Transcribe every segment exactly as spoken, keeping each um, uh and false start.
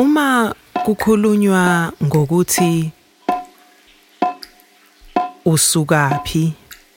Uma kukhulunywa ngokuthi usukaphi.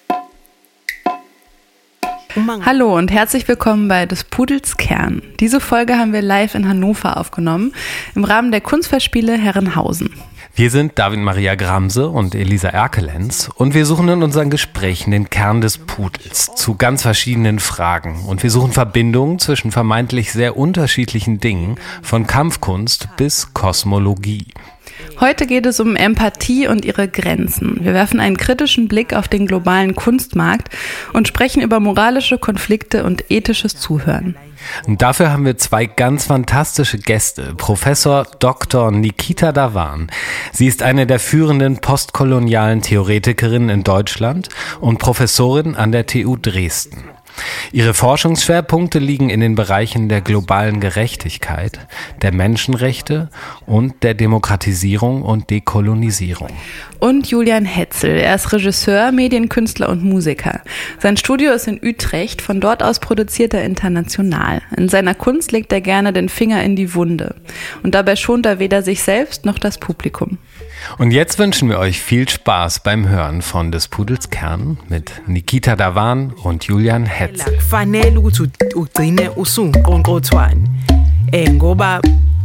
Hallo und herzlich willkommen bei des Pudels Kern. Diese Folge haben wir live in Hannover aufgenommen, im Rahmen der Kunstfestspiele Herrenhausen. Wir sind David Maria Gramse und Elisa Erkelenz und wir suchen in unseren Gesprächen den Kern des Pudels zu ganz verschiedenen Fragen. Und wir suchen Verbindungen zwischen vermeintlich sehr unterschiedlichen Dingen, von Kampfkunst bis Kosmologie. Heute geht es um Empathie und ihre Grenzen. Wir werfen einen kritischen Blick auf den globalen Kunstmarkt und sprechen über moralische Konflikte und ethisches Zuhören. Und dafür haben wir zwei ganz fantastische Gäste. Professor Doktor Nikita Dhawan. Sie ist eine der führenden postkolonialen Theoretikerinnen in Deutschland und Professorin an der T U Dresden. Ihre Forschungsschwerpunkte liegen in den Bereichen der globalen Gerechtigkeit, der Menschenrechte und der Demokratisierung und Dekolonisierung. Und Julian Hetzel, er ist Regisseur, Medienkünstler und Musiker. Sein Studio ist in Utrecht, von dort aus produziert er international. In seiner Kunst legt er gerne den Finger in die Wunde. Und dabei schont er weder sich selbst noch das Publikum. Und jetzt wünschen wir euch viel Spaß beim Hören von des Pudels Kern mit Nikita Dhawan und Julian Hetzel. Kufanele ukuthi ugcine usungqonqothwane eh ngoba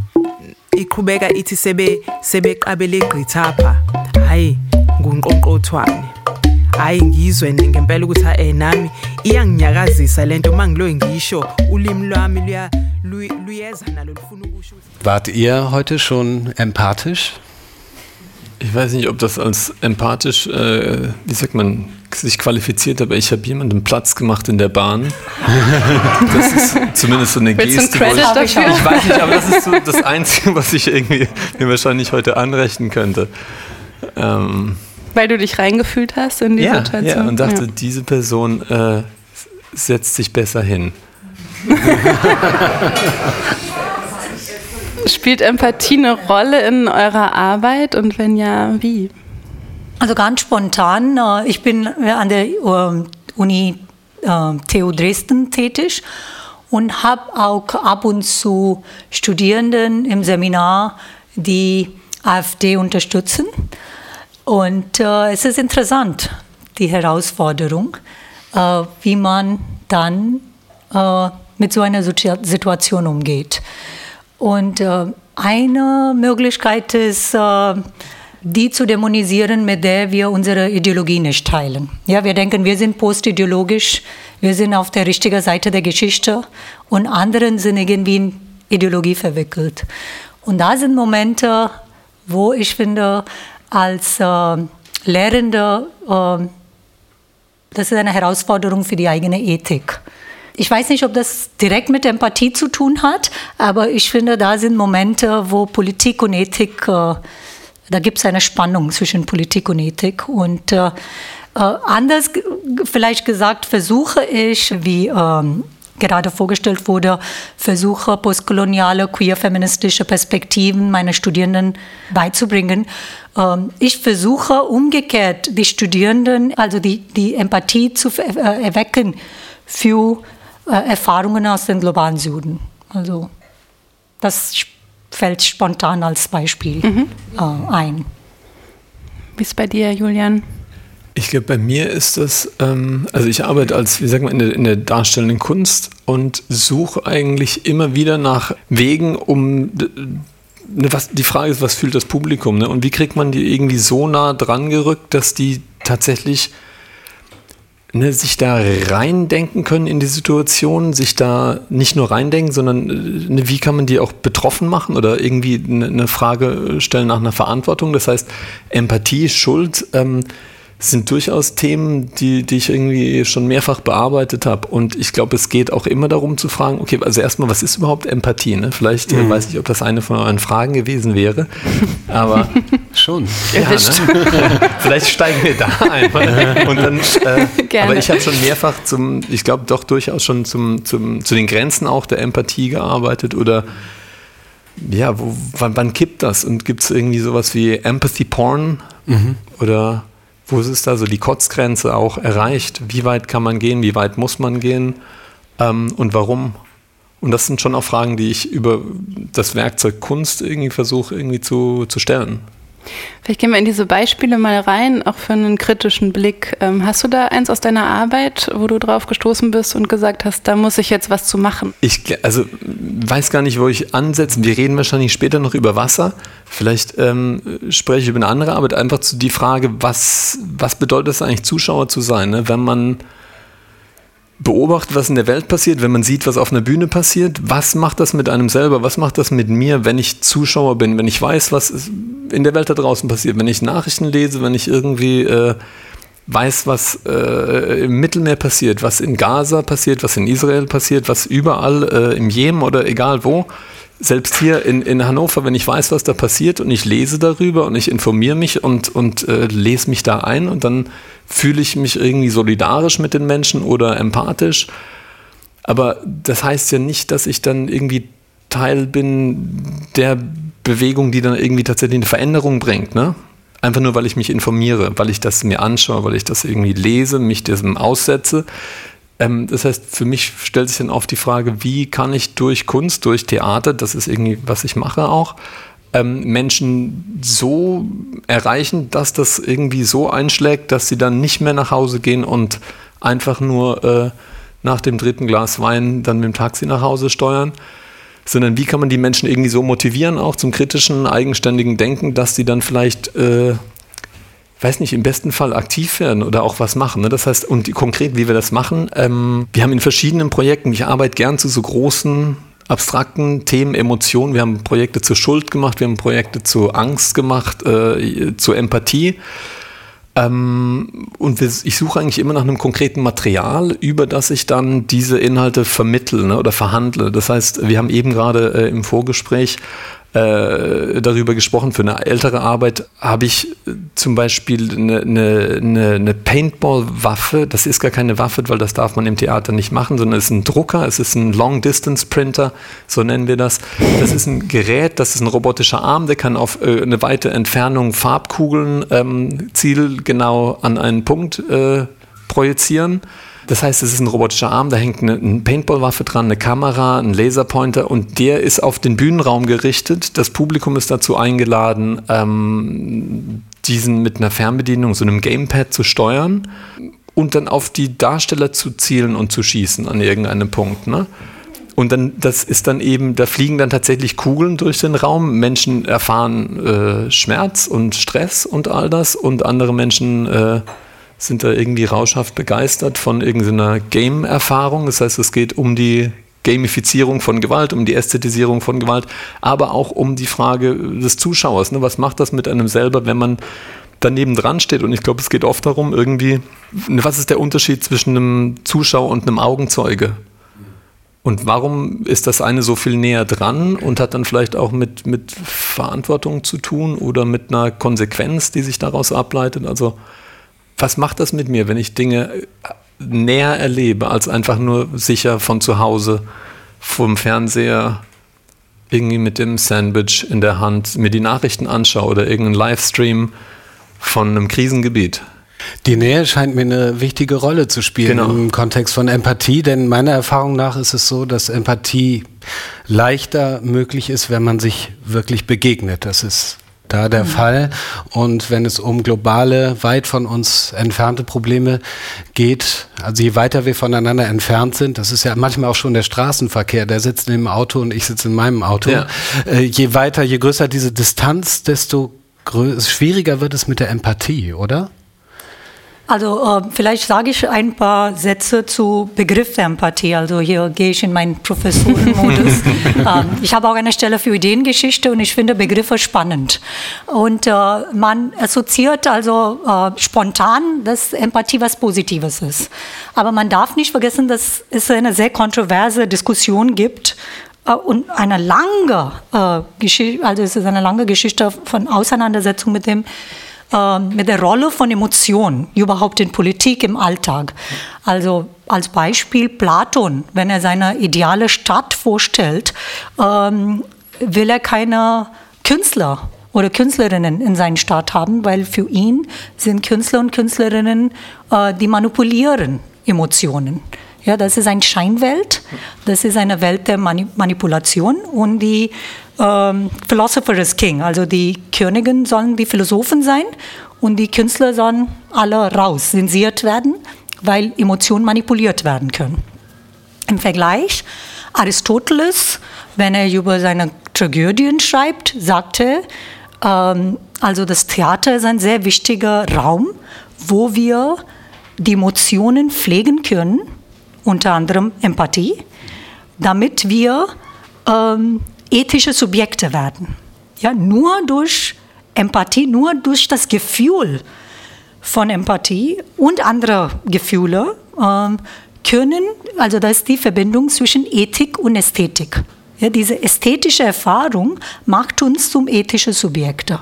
iqhubeka ithi sebe sebeqabele igqithapha hayi ngunqonqothwane hayi ngizwe ngempela ukuthi eh nami iyanginyakazisa lento mangilo ngisho ulimi lwami luya luyeza nalo lufuna ukusho. Wart ihr heute schon empathisch? Ich weiß nicht, ob das als empathisch, äh, wie sagt man, sich qualifiziert, aber ich habe jemandem Platz gemacht in der Bahn. Das ist zumindest so eine Geste. Willst du einen Credit dafür? Ich weiß nicht, aber das ist so das Einzige, was ich irgendwie mir wahrscheinlich heute anrechnen könnte. Ähm, Weil du dich reingefühlt hast in die ja, Situation? Ja, und dachte, ja. diese Person äh, setzt sich besser hin. Spielt Empathie eine Rolle in eurer Arbeit und wenn ja, wie? Also ganz spontan, ich bin an der Uni T U Dresden tätig und habe auch ab und zu Studierenden im Seminar, die AfD unterstützen. Und äh, es ist interessant, die Herausforderung, äh, wie man dann äh, mit so einer Situation umgeht. Und äh, eine Möglichkeit ist, äh, die zu dämonisieren, mit der wir unsere Ideologie nicht teilen. Ja, wir denken, wir sind postideologisch, wir sind auf der richtigen Seite der Geschichte und anderen sind irgendwie in Ideologie verwickelt. Und da sind Momente, wo ich finde, als äh, Lehrende, äh, das ist eine Herausforderung für die eigene Ethik. Ich weiß nicht, ob das direkt mit Empathie zu tun hat, aber ich finde, da sind Momente, wo Politik und Ethik, äh, da gibt es eine Spannung zwischen Politik und Ethik. Und äh, äh, anders g- vielleicht gesagt, versuche ich, wie ähm, gerade vorgestellt wurde, versuche postkoloniale, queer-feministische Perspektiven meiner Studierenden beizubringen. Ähm, ich versuche umgekehrt, die Studierenden, also die, die Empathie zu äh, erwecken für Erfahrungen aus dem globalen Süden. Also das fällt spontan als Beispiel mhm. äh, ein. Wie ist es bei dir, Julian? Ich glaube, bei mir ist das, ähm, also ich arbeite als, wie sagt man, in der, in der darstellenden Kunst und suche eigentlich immer wieder nach Wegen, um, ne, was, die Frage ist, was fühlt das Publikum, ne? Und wie kriegt man die irgendwie so nah dran gerückt, dass die tatsächlich Ne, sich da reindenken können in die Situation, sich da nicht nur reindenken, sondern ne, wie kann man die auch betroffen machen oder irgendwie eine, eine Frage stellen nach einer Verantwortung. Das heißt, Empathie, Schuld ähm, sind durchaus Themen, die, die ich irgendwie schon mehrfach bearbeitet habe. Und ich glaube, es geht auch immer darum zu fragen, okay, also erstmal, was ist überhaupt Empathie? Ne? Vielleicht, mhm. äh, weiß ich, ob das eine von euren Fragen gewesen wäre, aber schon. Ja, ne? Vielleicht steigen wir da ein. Und dann, äh, aber ich habe schon mehrfach zum, ich glaube doch durchaus schon zum, zum, zu den Grenzen auch der Empathie gearbeitet oder ja, wo, wann, wann kippt das? Und gibt es irgendwie sowas wie Empathy Porn mhm. oder wo ist da so die Kotzgrenze auch erreicht? Wie weit kann man gehen? Wie weit muss man gehen? Ähm, und warum? Und das sind schon auch Fragen, die ich über das Werkzeug Kunst irgendwie versuche irgendwie zu, zu stellen. Vielleicht gehen wir in diese Beispiele mal rein, auch für einen kritischen Blick. Ähm, hast du da eins aus deiner Arbeit, wo du drauf gestoßen bist und gesagt hast, da muss ich jetzt was zu machen? Ich also weiß gar nicht, wo ich ansetzen. Wir reden wahrscheinlich später noch über Wasser. Vielleicht ähm, spreche ich über eine andere Arbeit. Einfach zu die Frage, was, was bedeutet es eigentlich, Zuschauer zu sein, ne? Wenn man beobachtet, was in der Welt passiert, wenn man sieht, was auf einer Bühne passiert, was macht das mit einem selber, was macht das mit mir, wenn ich Zuschauer bin, wenn ich weiß, was in der Welt da draußen passiert, wenn ich Nachrichten lese, wenn ich irgendwie äh, weiß, was äh, im Mittelmeer passiert, was in Gaza passiert, was in Israel passiert, was überall äh, im Jemen oder egal wo, selbst hier in, in Hannover, wenn ich weiß, was da passiert und ich lese darüber und ich informiere mich und, und äh, lese mich da ein und dann fühle ich mich irgendwie solidarisch mit den Menschen oder empathisch. Aber das heißt ja nicht, dass ich dann irgendwie Teil bin der Bewegung, die dann irgendwie tatsächlich eine Veränderung bringt, ne? Einfach nur, weil ich mich informiere, weil ich das mir anschaue, weil ich das irgendwie lese, mich diesem aussetze. Ähm, das heißt, für mich stellt sich dann oft die Frage, wie kann ich durch Kunst, durch Theater, das ist irgendwie, was ich mache auch, ähm, Menschen so erreichen, dass das irgendwie so einschlägt, dass sie dann nicht mehr nach Hause gehen und einfach nur äh, nach dem dritten Glas Wein dann mit dem Taxi nach Hause steuern, sondern wie kann man die Menschen irgendwie so motivieren, auch zum kritischen, eigenständigen Denken, dass sie dann vielleicht, äh, weiß nicht, im besten Fall aktiv werden oder auch was machen. Ne? Das heißt, und die, konkret, wie wir das machen, ähm, wir haben in verschiedenen Projekten, ich arbeite gern zu so großen, abstrakten Themen, Emotionen. Wir haben Projekte zur Schuld gemacht, wir haben Projekte zur Angst gemacht, äh, zur Empathie. Ähm, und wir, ich suche eigentlich immer nach einem konkreten Material, über das ich dann diese Inhalte vermittle, ne, oder verhandle. Das heißt, wir haben eben gerade äh, im Vorgespräch äh, darüber gesprochen. Für eine ältere Arbeit habe ich äh, zum Beispiel eine, eine, eine, eine Paintball-Waffe. Das ist gar keine Waffe, weil das darf man im Theater nicht machen, sondern es ist ein Drucker, es ist ein Long-Distance-Printer, so nennen wir das. Das ist ein Gerät, das ist ein robotischer Arm, der kann auf äh, eine weite Entfernung Farbkugeln ähm, zielgenau an einen Punkt äh, projizieren. Das heißt, es ist ein robotischer Arm, da hängt eine, eine Paintball-Waffe dran, eine Kamera, ein Laserpointer und der ist auf den Bühnenraum gerichtet. Das Publikum ist dazu eingeladen, ähm, diesen mit einer Fernbedienung, so einem Gamepad zu steuern und dann auf die Darsteller zu zielen und zu schießen an irgendeinem Punkt, ne? Und dann, das ist dann eben, da fliegen dann tatsächlich Kugeln durch den Raum. Menschen erfahren äh, Schmerz und Stress und all das und andere Menschen äh, sind da irgendwie rauschhaft begeistert von irgendeiner Game-Erfahrung. Das heißt, es geht um die Gamifizierung von Gewalt, um die Ästhetisierung von Gewalt, aber auch um die Frage des Zuschauers. Ne? Was macht das mit einem selber, wenn man daneben dran steht? Und ich glaube, es geht oft darum, irgendwie, was ist der Unterschied zwischen einem Zuschauer und einem Augenzeuge? Und warum ist das eine so viel näher dran und hat dann vielleicht auch mit, mit Verantwortung zu tun oder mit einer Konsequenz, die sich daraus ableitet? Also was macht das mit mir, wenn ich Dinge näher erlebe, als einfach nur sicher von zu Hause vom Fernseher irgendwie mit dem Sandwich in der Hand mir die Nachrichten anschaue oder irgendeinen Livestream von einem Krisengebiet? Die Nähe scheint mir eine wichtige Rolle zu spielen, genau, im Kontext von Empathie, denn meiner Erfahrung nach ist es so, dass Empathie leichter möglich ist, wenn man sich wirklich begegnet. Das ist da der mhm. Fall. Und wenn es um globale, weit von uns entfernte Probleme geht, also je weiter wir voneinander entfernt sind, das ist ja manchmal auch schon der Straßenverkehr, der sitzt in dem Auto und ich sitze in meinem Auto. Ja. Äh, je weiter, je größer diese Distanz, desto grö- schwieriger wird es mit der Empathie, oder? Also äh, vielleicht sage ich ein paar Sätze zu Begriff der Empathie. Also hier gehe ich in meinen Professorenmodus. ähm, ich habe auch eine Stelle für Ideengeschichte und ich finde Begriffe spannend. Und äh, man assoziiert also äh, spontan, dass Empathie was Positives ist. Aber man darf nicht vergessen, dass es eine sehr kontroverse Diskussion gibt, und eine lange äh, Geschichte, also es ist eine lange Geschichte von Auseinandersetzung mit dem mit der Rolle von Emotionen überhaupt in Politik, im Alltag. Also als Beispiel Platon, wenn er seine ideale Stadt vorstellt, ähm, will er keine Künstler oder Künstlerinnen in seiner Stadt haben, weil für ihn sind Künstler und Künstlerinnen, äh, die manipulieren Emotionen. Ja, das ist eine Scheinwelt, das ist eine Welt der Mani- Manipulation und die ähm, Philosopher is King, also die Königin sollen die Philosophen sein und die Künstler sollen alle raus, zensiert werden, weil Emotionen manipuliert werden können. Im Vergleich, Aristoteles, wenn er über seine Tragödien schreibt, sagte, ähm, also das Theater ist ein sehr wichtiger Raum, wo wir die Emotionen pflegen können, unter anderem Empathie, damit wir ähm, ethische Subjekte werden. Ja, nur durch Empathie, nur durch das Gefühl von Empathie und andere Gefühle ähm, können, also das ist die Verbindung zwischen Ethik und Ästhetik. Ja, diese ästhetische Erfahrung macht uns zum ethischen Subjekte.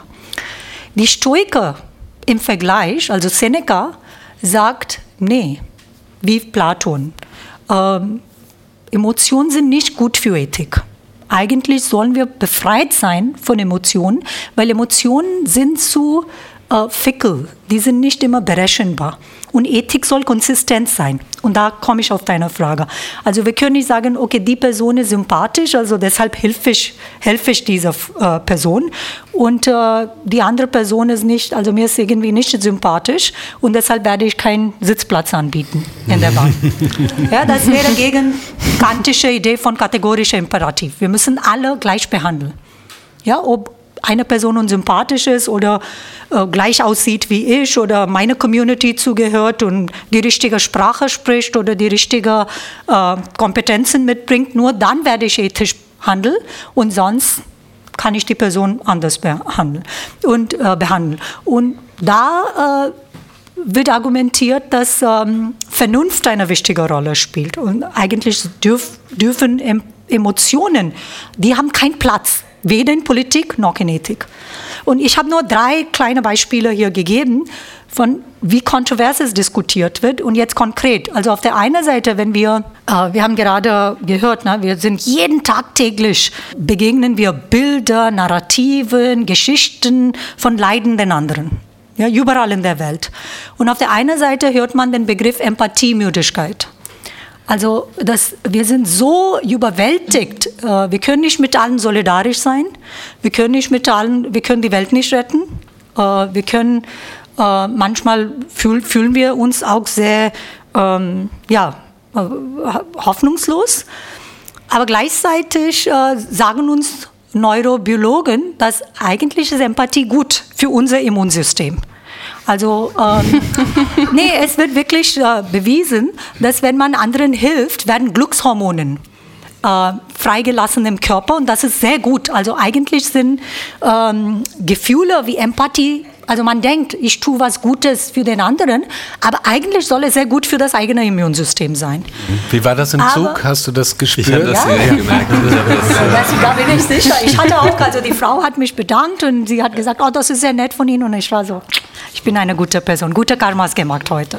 Die Stoiker im Vergleich, also Seneca, sagt, nee, wie Platon, ähm, Emotionen sind nicht gut für Ethik. Eigentlich sollen wir befreit sein von Emotionen, weil Emotionen sind zu äh, fickle, die sind nicht immer berechenbar. Und Ethik soll konsistent sein. Und da komme ich auf deine Frage. Also wir können nicht sagen, okay, die Person ist sympathisch, also deshalb helfe ich, helfe ich dieser äh, Person. Und äh, die andere Person ist nicht, also mir ist irgendwie nicht sympathisch und deshalb werde ich keinen Sitzplatz anbieten in der Bahn. Ja, das wäre gegen kantische Idee von kategorischer Imperativ. Wir müssen alle gleich behandeln. Ja, ob eine Person uns sympathisch ist oder äh, gleich aussieht wie ich oder meine Community zugehört und die richtige Sprache spricht oder die richtige äh, Kompetenzen mitbringt, nur dann werde ich ethisch handeln und sonst kann ich die Person anders behandeln. Und, äh, behandeln. Und da äh, wird argumentiert, dass ähm, Vernunft eine wichtige Rolle spielt und eigentlich dürf, dürfen em- Emotionen, die haben keinen Platz. Weder in Politik noch in Ethik. Und ich habe nur drei kleine Beispiele hier gegeben, von wie kontrovers es diskutiert wird. Und jetzt konkret. Also auf der einen Seite, wenn wir, äh, wir haben gerade gehört, ne, wir sind jeden Tag täglich, begegnen wir Bilder, Narrativen, Geschichten von leidenden anderen. Ja, überall in der Welt. Und auf der einen Seite hört man den Begriff Empathiemüdigkeit. Also das, wir sind so überwältigt, äh, wir können nicht mit allen solidarisch sein, wir können nicht mit allen, wir können die Welt nicht retten, äh, wir können, äh, manchmal fühl, fühlen wir uns auch sehr, ähm, ja, äh, hoffnungslos, aber gleichzeitig äh, sagen uns Neurobiologen, dass eigentlich ist Empathie gut für unser Immunsystem. Also, ähm, nee, es wird wirklich äh, bewiesen, dass wenn man anderen hilft, werden Glückshormone äh, freigelassen im Körper und das ist sehr gut. Also eigentlich sind ähm, Gefühle wie Empathie, also man denkt, ich tue was Gutes für den anderen, aber eigentlich soll es sehr gut für das eigene Immunsystem sein. Wie war das im aber, Zug? Hast du das gespürt? Ich habe das ja, ja gemerkt. Das, da bin ich sicher. Ich hatte auch, also die Frau hat mich bedankt und sie hat gesagt, oh, das ist sehr nett von Ihnen und ich war so, ich bin eine gute Person, gute Karmas gemacht heute.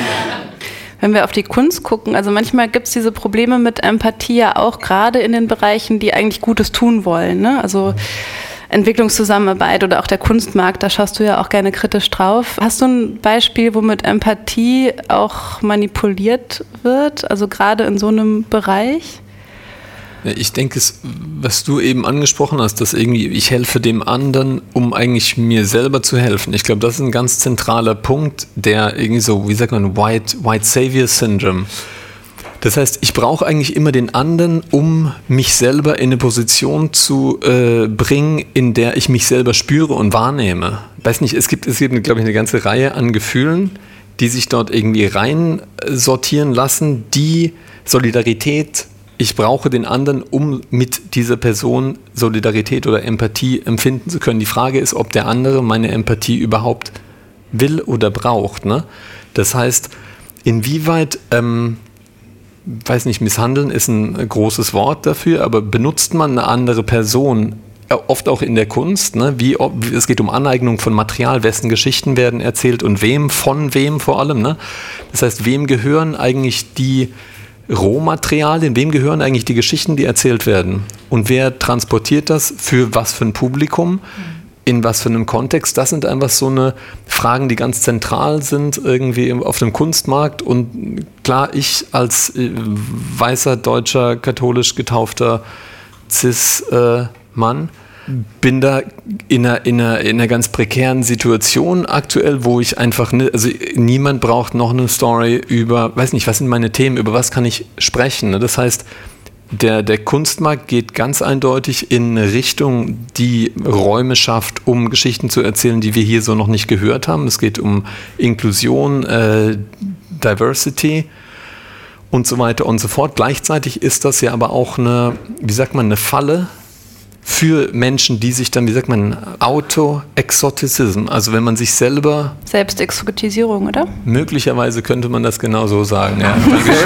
Wenn wir auf die Kunst gucken, also manchmal gibt es diese Probleme mit Empathie ja auch gerade in den Bereichen, die eigentlich Gutes tun wollen, ne? Also Entwicklungszusammenarbeit oder auch der Kunstmarkt, da schaust du ja auch gerne kritisch drauf. Hast du ein Beispiel, womit Empathie auch manipuliert wird, also gerade in so einem Bereich? Ja, ich denke, es, was du eben angesprochen hast, dass irgendwie ich helfe dem anderen, um eigentlich mir selber zu helfen. Ich glaube, das ist ein ganz zentraler Punkt, der irgendwie so, wie sagt man, White, White Savior Syndrome. Das heißt, ich brauche eigentlich immer den anderen, um mich selber in eine Position zu äh, bringen, in der ich mich selber spüre und wahrnehme. Weiß nicht, es gibt, es gibt, glaube ich, eine ganze Reihe an Gefühlen, die sich dort irgendwie rein sortieren lassen, die Solidarität, ich brauche den anderen, um mit dieser Person Solidarität oder Empathie empfinden zu können. Die Frage ist, ob der andere meine Empathie überhaupt will oder braucht. Ne? Das heißt, inwieweit... Ähm, weiß nicht, misshandeln ist ein großes Wort dafür, aber benutzt man eine andere Person, oft auch in der Kunst, ne? Wie, es geht um Aneignung von Material, wessen Geschichten werden erzählt und wem, von wem vor allem. Ne? Das heißt, wem gehören eigentlich die Rohmaterialien, wem gehören eigentlich die Geschichten, die erzählt werden? Und wer transportiert das für was für ein Publikum? in was für einem Kontext. Das sind einfach so eine Fragen, die ganz zentral sind irgendwie auf dem Kunstmarkt. Und klar, ich als äh, weißer, deutscher, katholisch getaufter Cis-Mann äh, bin da in einer, in, einer, in einer ganz prekären Situation aktuell, wo ich einfach, ne, also niemand braucht noch eine Story über, weiß nicht, was sind meine Themen, über was kann ich sprechen. Ne? Das heißt, der, der Kunstmarkt geht ganz eindeutig in eine Richtung, die Räume schafft, um Geschichten zu erzählen, die wir hier so noch nicht gehört haben. Es geht um Inklusion, äh, Diversity und so weiter und so fort. Gleichzeitig ist das ja aber auch eine, wie sagt man, eine Falle für Menschen, die sich dann, wie sagt man, Auto-Exoticism, also wenn man sich selber... Selbstexotisierung, oder? Möglicherweise könnte man das genau so sagen, ja.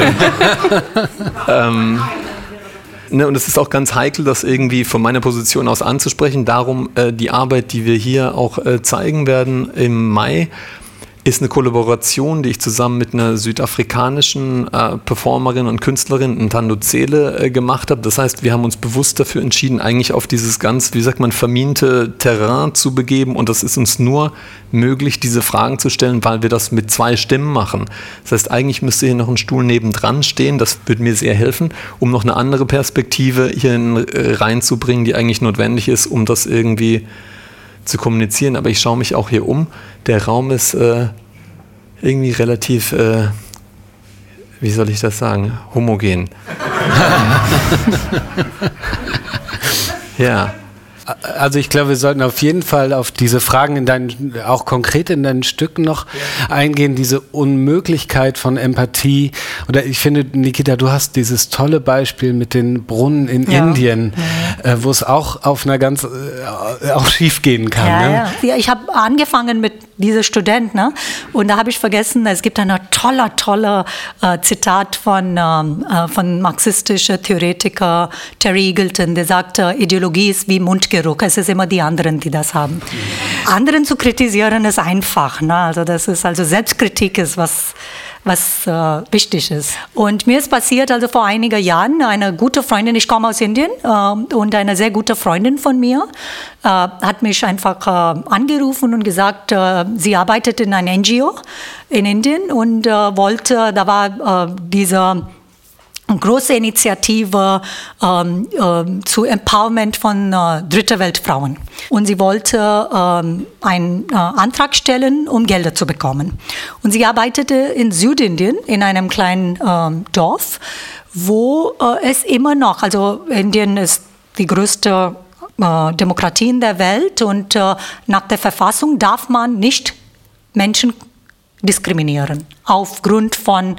ähm, ne, und es ist auch ganz heikel, das irgendwie von meiner Position aus anzusprechen. Darum äh, die Arbeit, die wir hier auch äh, zeigen werden im Mai, ist eine Kollaboration, die ich zusammen mit einer südafrikanischen äh, Performerin und Künstlerin, Ntando Zele, äh, gemacht habe. Das heißt, wir haben uns bewusst dafür entschieden, eigentlich auf dieses ganz, wie sagt man, verminte Terrain zu begeben. Und das ist uns nur möglich, diese Fragen zu stellen, weil wir das mit zwei Stimmen machen. Das heißt, eigentlich müsste hier noch ein Stuhl nebendran stehen. Das würde mir sehr helfen, um noch eine andere Perspektive hier in, äh, reinzubringen, die eigentlich notwendig ist, um das irgendwie zu kommunizieren, aber ich schaue mich auch hier um. Der Raum ist äh, irgendwie relativ, äh, wie soll ich das sagen, homogen. Ja. Also ich glaube, wir sollten auf jeden Fall auf diese Fragen in deinen, auch konkret in deinen Stücken noch ja. eingehen, diese Unmöglichkeit von Empathie. Oder ich finde, Nikita, du hast dieses tolle Beispiel mit den Brunnen in ja. Indien, ja. Äh, wo es auch auf einer ganz, äh, auch schief gehen kann. Ja, ne? ja. ja ich habe angefangen mit dieser Student, ne? Und da habe ich vergessen, es gibt ein toller, toller äh, Zitat von, ähm, äh, von marxistischer Theoretiker Terry Eagleton, der sagt, äh, Ideologie ist wie Mundgeruch, es ist immer die anderen, die das haben. Mhm. Anderen zu kritisieren ist einfach, ne? Also das ist also Selbstkritik ist was was äh, wichtig ist. Und mir ist passiert, also vor einigen Jahren, eine gute Freundin, ich komme aus Indien, äh, und eine sehr gute Freundin von mir äh, hat mich einfach äh, angerufen und gesagt, äh, sie arbeitet in einer N G O in Indien und äh, wollte, da war äh, dieser große Initiative ähm, äh, zu Empowerment von äh, dritte Weltfrauen. Und sie wollte ähm, einen äh, Antrag stellen, um Gelder zu bekommen. Und sie arbeitete in Südindien, in einem kleinen ähm, Dorf, wo äh, es immer noch, also Indien ist die größte äh, Demokratie in der Welt und äh, nach der Verfassung darf man nicht Menschen diskriminieren aufgrund von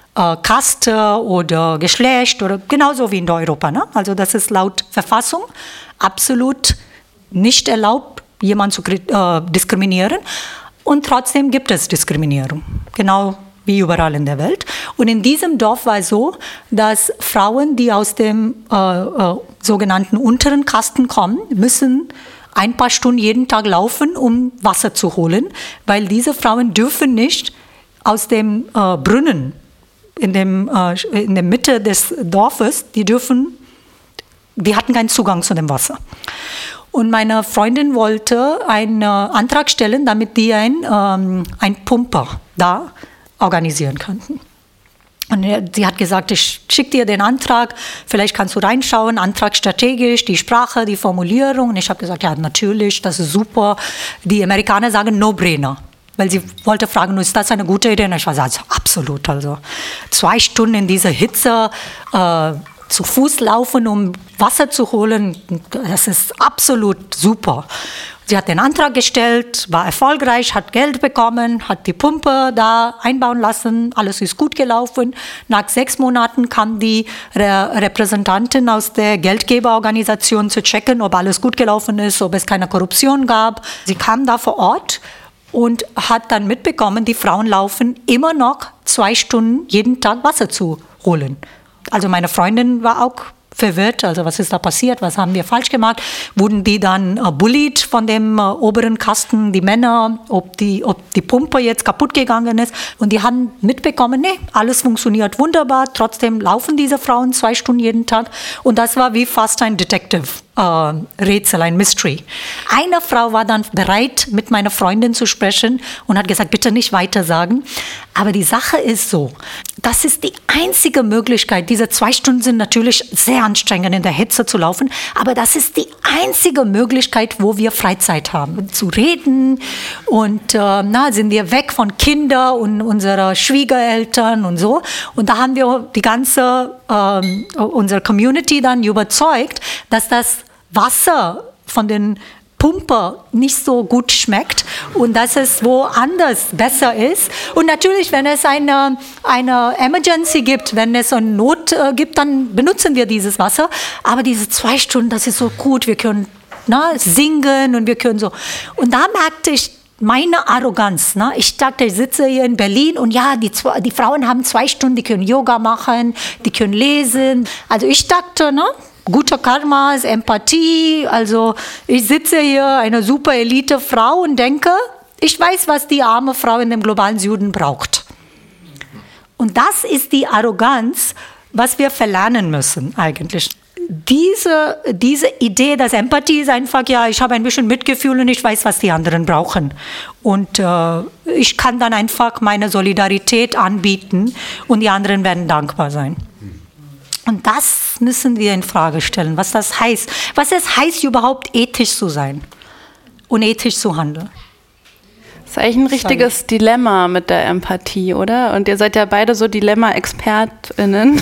Kaste oder Geschlecht oder genauso wie in Europa. Ne? Also das ist laut Verfassung absolut nicht erlaubt, jemanden zu äh, diskriminieren. Und trotzdem gibt es Diskriminierung, genau wie überall in der Welt. Und in diesem Dorf war es so, dass Frauen, die aus dem äh, äh, sogenannten unteren Kasten kommen, müssen ein paar Stunden jeden Tag laufen, um Wasser zu holen, weil diese Frauen dürfen nicht aus dem äh, Brunnen in dem äh, in der Mitte des Dorfes, die dürfen, die hatten keinen Zugang zu dem Wasser. Und meine Freundin wollte einen äh, Antrag stellen, damit die ein, ähm, ein Pumper da organisieren könnten. Und sie hat gesagt, ich schicke dir den Antrag, vielleicht kannst du reinschauen, Antrag strategisch, die Sprache, die Formulierung. Und ich habe gesagt, ja natürlich, das ist super. Die Amerikaner sagen No-Brainer. Weil sie wollte fragen, ist das eine gute Idee? Und ich war so, also, absolut. Also zwei Stunden in dieser Hitze äh, zu Fuß laufen, um Wasser zu holen, das ist absolut super. Sie hat den Antrag gestellt, war erfolgreich, hat Geld bekommen, hat die Pumpe da einbauen lassen, alles ist gut gelaufen. Nach sechs Monaten kam die Re- Repräsentantin aus der Geldgeberorganisation zu checken, ob alles gut gelaufen ist, ob es keine Korruption gab. Sie kam da vor Ort und hat dann mitbekommen, die Frauen laufen immer noch zwei Stunden jeden Tag Wasser zu holen. Also meine Freundin war auch verwirrt, also was ist da passiert, was haben wir falsch gemacht, wurden die dann äh, bullied von dem äh, oberen Kasten, die Männer, ob die, ob die Pumpe jetzt kaputt gegangen ist, und die haben mitbekommen, nee, alles funktioniert wunderbar, trotzdem laufen diese Frauen zwei Stunden jeden Tag, und das war wie fast ein Detective. Uh, Rätsel, ein Mystery. Eine Frau war dann bereit, mit meiner Freundin zu sprechen und hat gesagt, bitte nicht weiter sagen. Aber die Sache ist so, das ist die einzige Möglichkeit. Diese zwei Stunden sind natürlich sehr anstrengend, in der Hitze zu laufen, aber das ist die einzige Möglichkeit, wo wir Freizeit haben, zu reden. Und äh, na, sind wir weg von Kindern und unserer Schwiegereltern und so. Und da haben wir die ganze, ähm, unsere Community dann überzeugt, dass das Wasser von den Pumpen nicht so gut schmeckt und dass es woanders besser ist. Und natürlich, wenn es eine, eine Emergency gibt, wenn es eine Not äh, gibt, dann benutzen wir dieses Wasser. Aber diese zwei Stunden, das ist so gut. Wir können na, singen und wir können so. Und da merkte ich meine Arroganz. Ne? Ich dachte, ich sitze hier in Berlin und ja, die, die Frauen haben zwei Stunden, die können Yoga machen, die können lesen. Also ich dachte, ne? Guter Karma ist Empathie, also ich sitze hier, eine super Elite-Frau, und denke, ich weiß, was die arme Frau in dem globalen Süden braucht. Und das ist die Arroganz, was wir verlernen müssen eigentlich. Diese, diese Idee, dass Empathie ist einfach, ja, ich habe ein bisschen Mitgefühl und ich weiß, was die anderen brauchen. Und äh, ich kann dann einfach meine Solidarität anbieten und die anderen werden dankbar sein. Und das müssen wir in Frage stellen, was das heißt. Was es heißt, überhaupt ethisch zu sein und ethisch zu handeln. Das ist eigentlich ein richtiges Sorry. Dilemma mit der Empathie, oder? Und ihr seid ja beide so Dilemma-ExpertInnen.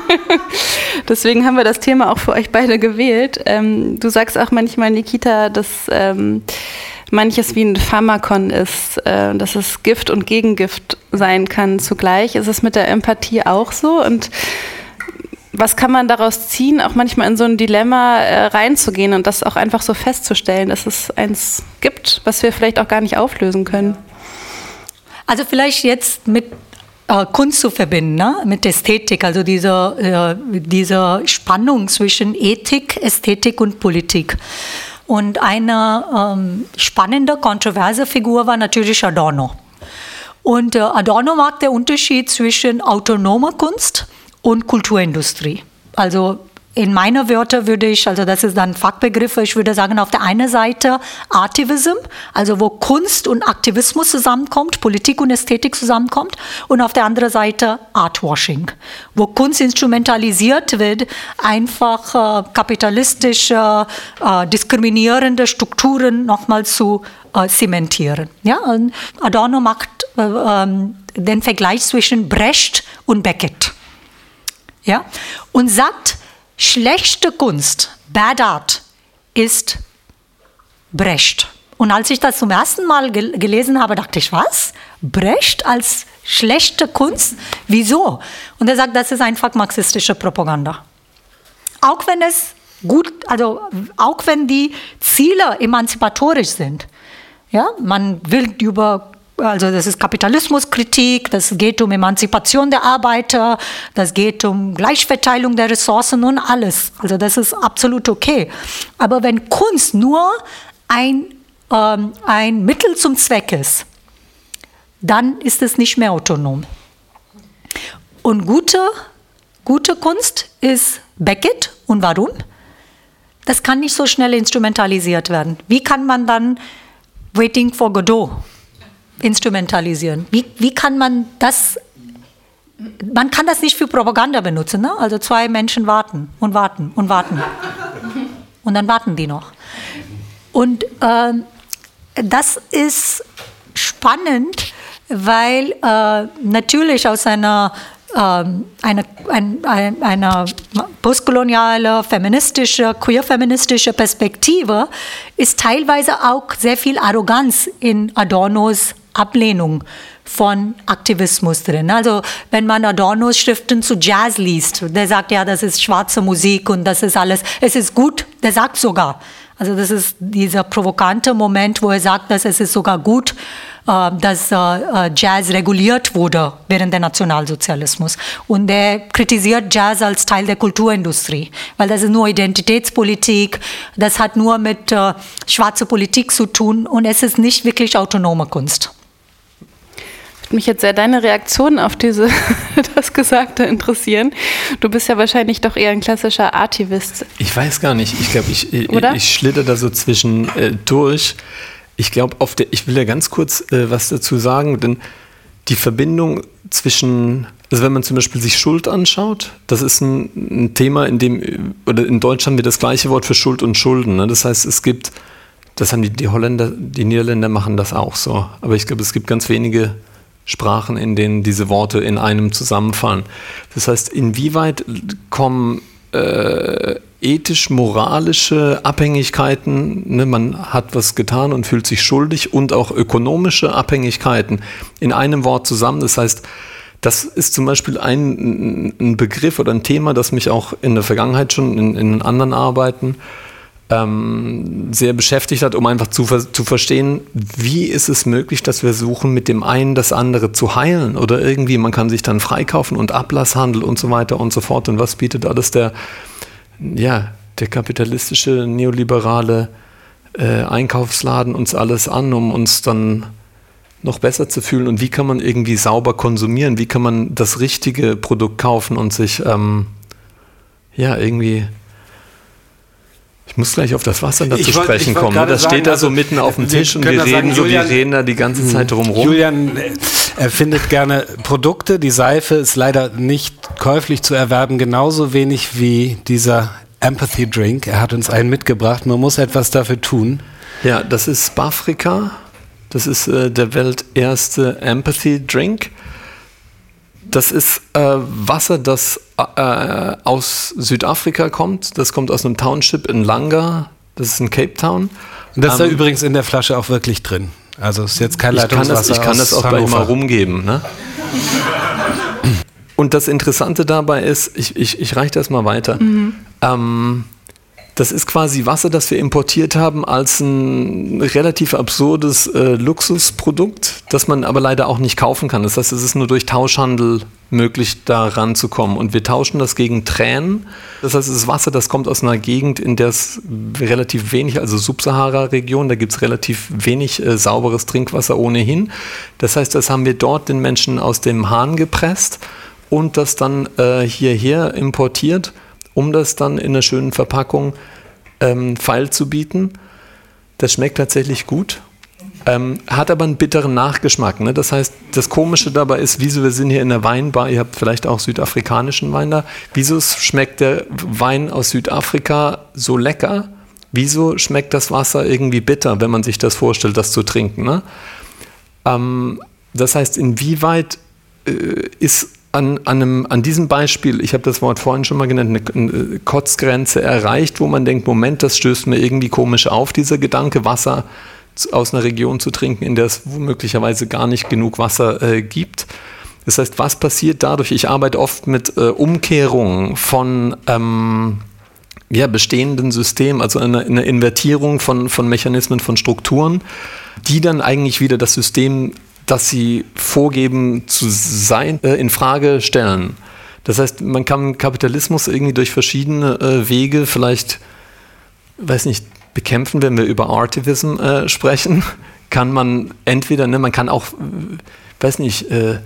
Deswegen haben wir das Thema auch für euch beide gewählt. Ähm, du sagst auch manchmal, Nikita, dass ähm, manches wie ein Pharmakon ist, äh, dass es Gift und Gegengift sein kann zugleich. Ist es mit der Empathie auch so? Und was kann man daraus ziehen, auch manchmal in so ein Dilemma äh, reinzugehen und das auch einfach so festzustellen, dass es eins gibt, was wir vielleicht auch gar nicht auflösen können? Also vielleicht jetzt mit äh, Kunst zu verbinden, ne? Mit Ästhetik, also diese, äh, diese Spannung zwischen Ethik, Ästhetik und Politik. Und eine ähm, spannende, kontroverse Figur war natürlich Adorno. Und äh, Adorno mag den Unterschied zwischen autonomer Kunst und Kulturindustrie. Also in meiner Wörter würde ich, also das ist dann Fachbegriffe, ich würde sagen, auf der einen Seite Artivism, also wo Kunst und Aktivismus zusammenkommt, Politik und Ästhetik zusammenkommt, und auf der anderen Seite Artwashing, wo Kunst instrumentalisiert wird, einfach äh, kapitalistische, äh, diskriminierende Strukturen nochmal zu äh, zementieren. Ja? Und Adorno macht äh, äh, den Vergleich zwischen Brecht und Beckett. Ja? Und sagt, schlechte Kunst, Bad Art, ist Brecht. Und als ich das zum ersten Mal gel- gelesen habe, dachte ich, was? Brecht als schlechte Kunst? Wieso? Und er sagt, das ist einfach marxistische Propaganda. Auch wenn es gut, also auch wenn die Ziele emanzipatorisch sind. Ja? Man will über Also das ist Kapitalismuskritik, das geht um Emanzipation der Arbeiter, das geht um Gleichverteilung der Ressourcen und alles. Also das ist absolut okay. Aber wenn Kunst nur ein, ähm, ein Mittel zum Zweck ist, dann ist es nicht mehr autonom. Und gute, gute Kunst ist Beckett. Und warum? Das kann nicht so schnell instrumentalisiert werden. Wie kann man dann Waiting for Godot instrumentalisieren? Wie, wie kann man das, man kann das nicht für Propaganda benutzen, ne? Also zwei Menschen warten und warten und warten und dann warten die noch. Und äh, das ist spannend, weil äh, natürlich aus einer ähm, eine, ein, ein, einer postkoloniale, feministische, queer-feministische Perspektive ist teilweise auch sehr viel Arroganz in Adornos Ablehnung von Aktivismus drin. Also wenn man Adornos Schriften zu Jazz liest, der sagt, ja, das ist schwarze Musik und das ist alles, es ist gut, der sagt sogar, Also das ist dieser provokante Moment, wo er sagt, dass es ist sogar gut, äh, dass äh, Jazz reguliert wurde während der Nationalsozialismus. Und er kritisiert Jazz als Teil der Kulturindustrie, weil das ist nur Identitätspolitik, das hat nur mit äh, schwarzer Politik zu tun und es ist nicht wirklich autonome Kunst. Würde mich jetzt sehr deine Reaktion auf diese, das Gesagte interessieren. Du bist ja wahrscheinlich doch eher ein klassischer Artivist. Ich weiß gar nicht. Ich glaube, ich, ich, ich schlitter da so zwischen äh, durch. Ich glaube, auf der, ich will ja ganz kurz äh, was dazu sagen, denn die Verbindung zwischen, also wenn man zum Beispiel sich Schuld anschaut, das ist ein, ein Thema, in dem, oder in Deutsch haben wir das gleiche Wort für Schuld und Schulden. Ne? Das heißt, es gibt, das haben die, die Holländer, die Niederländer machen das auch so. Aber ich glaube, es gibt ganz wenige Sprachen, in denen diese Worte in einem zusammenfallen. Das heißt, inwieweit kommen äh, ethisch-moralische Abhängigkeiten, ne, man hat was getan und fühlt sich schuldig, und auch ökonomische Abhängigkeiten in einem Wort zusammen. Das heißt, das ist zum Beispiel ein, ein Begriff oder ein Thema, das mich auch in der Vergangenheit schon in, in anderen Arbeiten ähm, sehr beschäftigt hat, um einfach zu, zu verstehen, wie ist es möglich, dass wir versuchen, mit dem einen das andere zu heilen, oder irgendwie, man kann sich dann freikaufen und Ablasshandel und so weiter und so fort, und was bietet alles der, ja, der kapitalistische, neoliberale äh, Einkaufsladen uns alles an, um uns dann noch besser zu fühlen, und wie kann man irgendwie sauber konsumieren, wie kann man das richtige Produkt kaufen und sich ähm, ja, irgendwie. Ich muss gleich auf das Wasser dazu wollt, sprechen kommen. Das sagen, steht da so also, mitten auf dem Tisch und wir reden sagen, so, Julian, wir reden da die ganze Zeit drumherum. Julian erfindet gerne Produkte. Die Seife ist leider nicht käuflich zu erwerben, genauso wenig wie dieser Empathy Drink. Er hat uns einen mitgebracht. Man muss etwas dafür tun. Ja, das ist Bafrika. Das ist äh, der welterste Empathy Drink. Das ist äh, Wasser, das äh, aus Südafrika kommt. Das kommt aus einem Township in Langa. Das ist in Cape Town. Und das ist ähm, da übrigens in der Flasche auch wirklich drin. Also ist jetzt kein ich Leitungswasser. Kann das, ich kann das auch Hannover. Gleich mal rumgeben. Ne? Und das Interessante dabei ist, ich, ich, ich reiche das mal weiter. Mhm. Ähm, Das ist quasi Wasser, das wir importiert haben als ein relativ absurdes äh, Luxusprodukt, das man aber leider auch nicht kaufen kann. Das heißt, es ist nur durch Tauschhandel möglich, da ranzukommen. Und wir tauschen das gegen Tränen. Das heißt, es ist Wasser, das kommt aus einer Gegend, in der es relativ wenig, also Subsahara-Region, da gibt es relativ wenig äh, sauberes Trinkwasser ohnehin. Das heißt, das haben wir dort den Menschen aus dem Hahn gepresst und das dann äh, hierher importiert, um das dann in einer schönen Verpackung ähm, feil zu bieten. Das schmeckt tatsächlich gut, ähm, hat aber einen bitteren Nachgeschmack. Ne? Das heißt, das Komische dabei ist, wieso wir sind hier in der Weinbar, ihr habt vielleicht auch südafrikanischen Wein da, wieso schmeckt der Wein aus Südafrika so lecker, wieso schmeckt das Wasser irgendwie bitter, wenn man sich das vorstellt, das zu trinken. Ne? Ähm, das heißt, inwieweit äh, ist An, an, einem, an diesem Beispiel, ich habe das Wort vorhin schon mal genannt, eine, eine Kotzgrenze erreicht, wo man denkt, Moment, das stößt mir irgendwie komisch auf, dieser Gedanke, Wasser aus einer Region zu trinken, in der es möglicherweise gar nicht genug Wasser äh, gibt. Das heißt, was passiert dadurch? Ich arbeite oft mit äh, Umkehrungen von ähm, ja, bestehenden Systemen, also einer, einer Invertierung von, von Mechanismen, von Strukturen, die dann eigentlich wieder das System, das sie vorgeben zu sein, äh, in Frage stellen. Das heißt, man kann Kapitalismus irgendwie durch verschiedene äh, Wege vielleicht, weiß nicht, bekämpfen, wenn wir über Artivism äh, sprechen. Kann man entweder, ne, man kann auch, äh, weiß nicht, äh,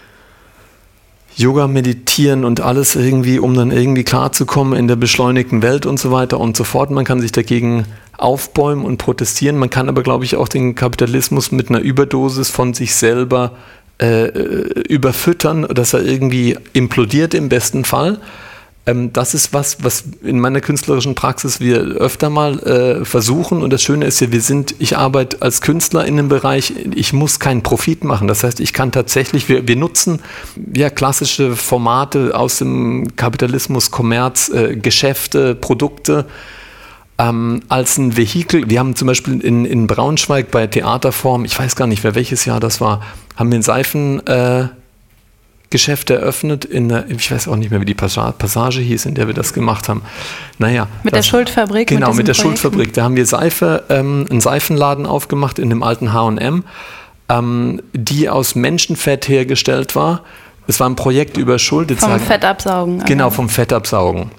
Yoga meditieren und alles irgendwie, um dann irgendwie klarzukommen in der beschleunigten Welt und so weiter und so fort. Man kann sich dagegen aufbäumen und protestieren. Man kann aber, glaube ich, auch den Kapitalismus mit einer Überdosis von sich selber äh, überfüttern, dass er irgendwie implodiert im besten Fall. Ähm, das ist was, was in meiner künstlerischen Praxis wir öfter mal äh, versuchen. Und das Schöne ist ja, wir sind, ich arbeite als Künstler in einem Bereich, ich muss keinen Profit machen. Das heißt, ich kann tatsächlich, wir, wir nutzen ja klassische Formate aus dem Kapitalismus, Kommerz, äh, Geschäfte, Produkte, Ähm, als ein Vehikel. Wir haben zum Beispiel in, in Braunschweig bei Theaterform, ich weiß gar nicht, wer welches Jahr das war, haben wir ein Seifen, äh, Geschäft eröffnet in der, ich weiß auch nicht mehr, wie die Passage hieß, in der wir das gemacht haben. Naja. Mit das, der Schuldfabrik? Genau, mit, mit der Projekten. Schuldfabrik. Da haben wir Seife, ähm, einen Seifenladen aufgemacht in dem alten H und M, ähm, die aus Menschenfett hergestellt war. Es war ein Projekt über Schuld. Vom sagen, Fettabsaugen. Genau, also. vom Fettabsaugen.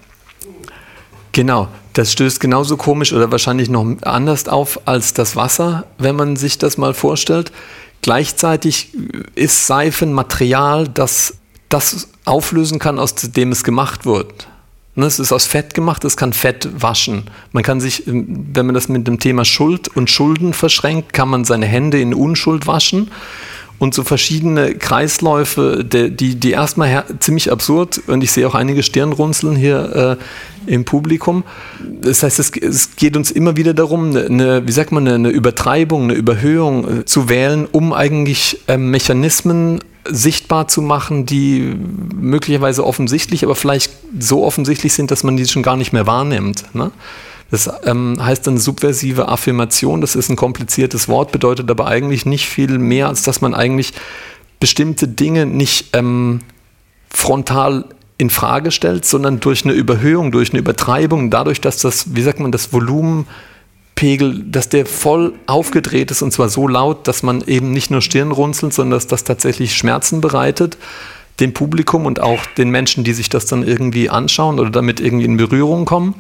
Genau, das stößt genauso komisch oder wahrscheinlich noch anders auf als das Wasser, wenn man sich das mal vorstellt. Gleichzeitig ist Seife ein Material, das das auflösen kann, aus dem es gemacht wird. Es ist aus Fett gemacht, es kann Fett waschen. Man kann sich, wenn man das mit dem Thema Schuld und Schulden verschränkt, kann man seine Hände in Unschuld waschen. Und so verschiedene Kreisläufe, die, die erstmal her- ziemlich absurd, und ich sehe auch einige Stirnrunzeln hier äh, im Publikum. Das heißt, es, es geht uns immer wieder darum, eine, wie sagt man, eine Übertreibung, eine Überhöhung äh, zu wählen, um eigentlich äh, Mechanismen sichtbar zu machen, die möglicherweise offensichtlich, aber vielleicht so offensichtlich sind, dass man die schon gar nicht mehr wahrnimmt, ne? Das ähm, heißt dann subversive Affirmation, das ist ein kompliziertes Wort, bedeutet aber eigentlich nicht viel mehr, als dass man eigentlich bestimmte Dinge nicht ähm, frontal in Frage stellt, sondern durch eine Überhöhung, durch eine Übertreibung, dadurch, dass das, wie sagt man, das Volumenpegel, dass der voll aufgedreht ist und zwar so laut, dass man eben nicht nur Stirn runzelt, sondern dass das tatsächlich Schmerzen bereitet, dem Publikum und auch den Menschen, die sich das dann irgendwie anschauen oder damit irgendwie in Berührung kommen.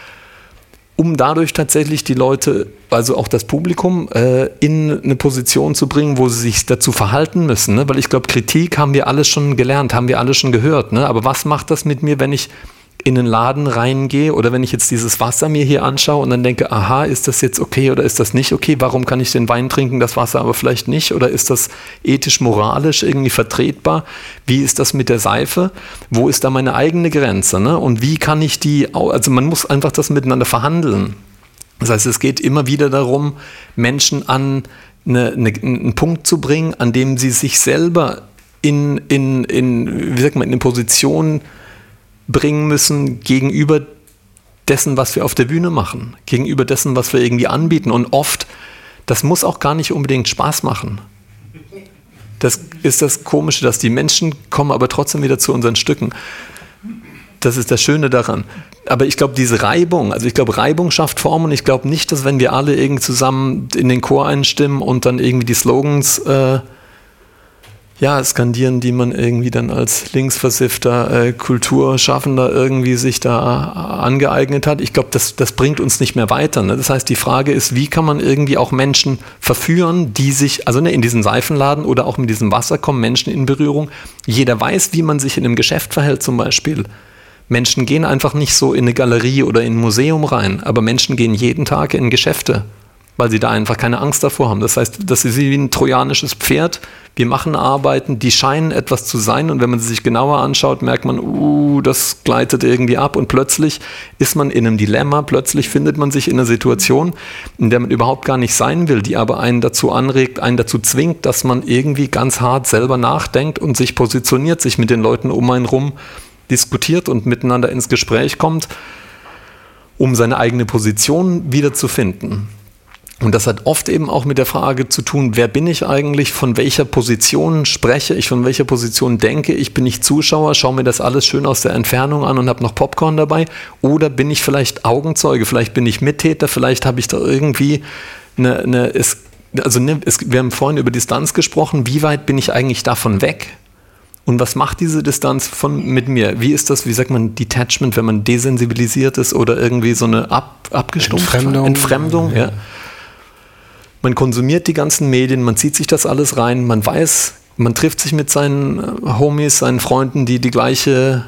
Um dadurch tatsächlich die Leute, also auch das Publikum, äh, in eine Position zu bringen, wo sie sich dazu verhalten müssen. Ne? Weil ich glaube, Kritik haben wir alle schon gelernt, haben wir alle schon gehört. Ne? Aber was macht das mit mir, wenn ich in einen Laden reingehe oder wenn ich jetzt dieses Wasser mir hier anschaue und dann denke, aha, ist das jetzt okay oder ist das nicht okay? Warum kann ich den Wein trinken, das Wasser aber vielleicht nicht? Oder ist das ethisch, moralisch irgendwie vertretbar? Wie ist das mit der Seife? Wo ist da meine eigene Grenze? Ne? Und wie kann ich die, also man muss einfach das miteinander verhandeln. Das heißt, es geht immer wieder darum, Menschen an eine, eine, einen Punkt zu bringen, an dem sie sich selber in, in, in, wie sagt man, in eine Position bringen müssen gegenüber dessen, was wir auf der Bühne machen, gegenüber dessen, was wir irgendwie anbieten. Und oft, das muss auch gar nicht unbedingt Spaß machen. Das ist das Komische, dass die Menschen kommen aber trotzdem wieder zu unseren Stücken. Das ist das Schöne daran. Aber ich glaube, diese Reibung, also ich glaube, Reibung schafft Form und ich glaube nicht, dass wenn wir alle irgendwie zusammen in den Chor einstimmen und dann irgendwie die Slogans äh, ja, skandieren, die man irgendwie dann als linksversiffter äh, Kulturschaffender irgendwie sich da angeeignet hat. Ich glaube, das, das bringt uns nicht mehr weiter. Ne? Das heißt, die Frage ist, wie kann man irgendwie auch Menschen verführen, die sich, also ne, in diesen Seifenladen oder auch mit diesem Wasser kommen Menschen in Berührung. Jeder weiß, wie man sich in einem Geschäft verhält zum Beispiel. Menschen gehen einfach nicht so in eine Galerie oder in ein Museum rein, aber Menschen gehen jeden Tag in Geschäfte, weil sie da einfach keine Angst davor haben. Das heißt, das ist wie ein trojanisches Pferd. Wir machen Arbeiten, die scheinen etwas zu sein und wenn man sie sich genauer anschaut, merkt man, uh, das gleitet irgendwie ab und plötzlich ist man in einem Dilemma, plötzlich findet man sich in einer Situation, in der man überhaupt gar nicht sein will, die aber einen dazu anregt, einen dazu zwingt, dass man irgendwie ganz hart selber nachdenkt und sich positioniert, sich mit den Leuten um einen rum diskutiert und miteinander ins Gespräch kommt, um seine eigene Position wiederzufinden. Und das hat oft eben auch mit der Frage zu tun, wer bin ich eigentlich, von welcher Position spreche ich, von welcher Position denke ich, bin ich Zuschauer, schaue mir das alles schön aus der Entfernung an und habe noch Popcorn dabei oder bin ich vielleicht Augenzeuge, vielleicht bin ich Mittäter, vielleicht habe ich da irgendwie eine, eine es, also ne, es, wir haben vorhin über Distanz gesprochen, wie weit bin ich eigentlich davon weg? Und was macht diese Distanz von, mit mir? Wie ist das, wie sagt man, Detachment, wenn man desensibilisiert ist oder irgendwie so eine Ab, Abgestumpftheit? Entfremdung. Entfremdung, ja. Man konsumiert die ganzen Medien, man zieht sich das alles rein, man weiß, man trifft sich mit seinen Homies, seinen Freunden, die die gleiche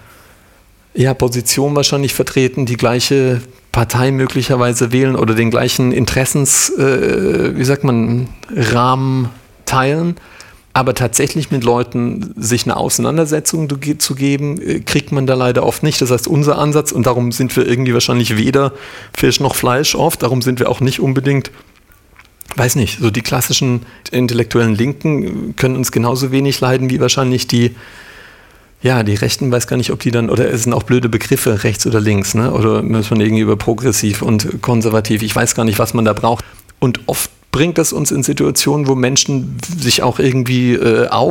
ja, Position wahrscheinlich vertreten, die gleiche Partei möglicherweise wählen oder den gleichen Interessens, äh, wie sagt man, Rahmen teilen. Aber tatsächlich mit Leuten sich eine Auseinandersetzung zu geben, kriegt man da leider oft nicht. Das heißt, unser Ansatz, und darum sind wir irgendwie wahrscheinlich weder Fisch noch Fleisch oft, darum sind wir auch nicht unbedingt, weiß nicht, so die klassischen intellektuellen Linken können uns genauso wenig leiden wie wahrscheinlich die, ja, die Rechten, weiß gar nicht, ob die dann, oder es sind auch blöde Begriffe, rechts oder links, ne? Oder muss man irgendwie über progressiv und konservativ, ich weiß gar nicht, was man da braucht. Und oft bringt das uns in Situationen, wo Menschen sich auch irgendwie äh, auf,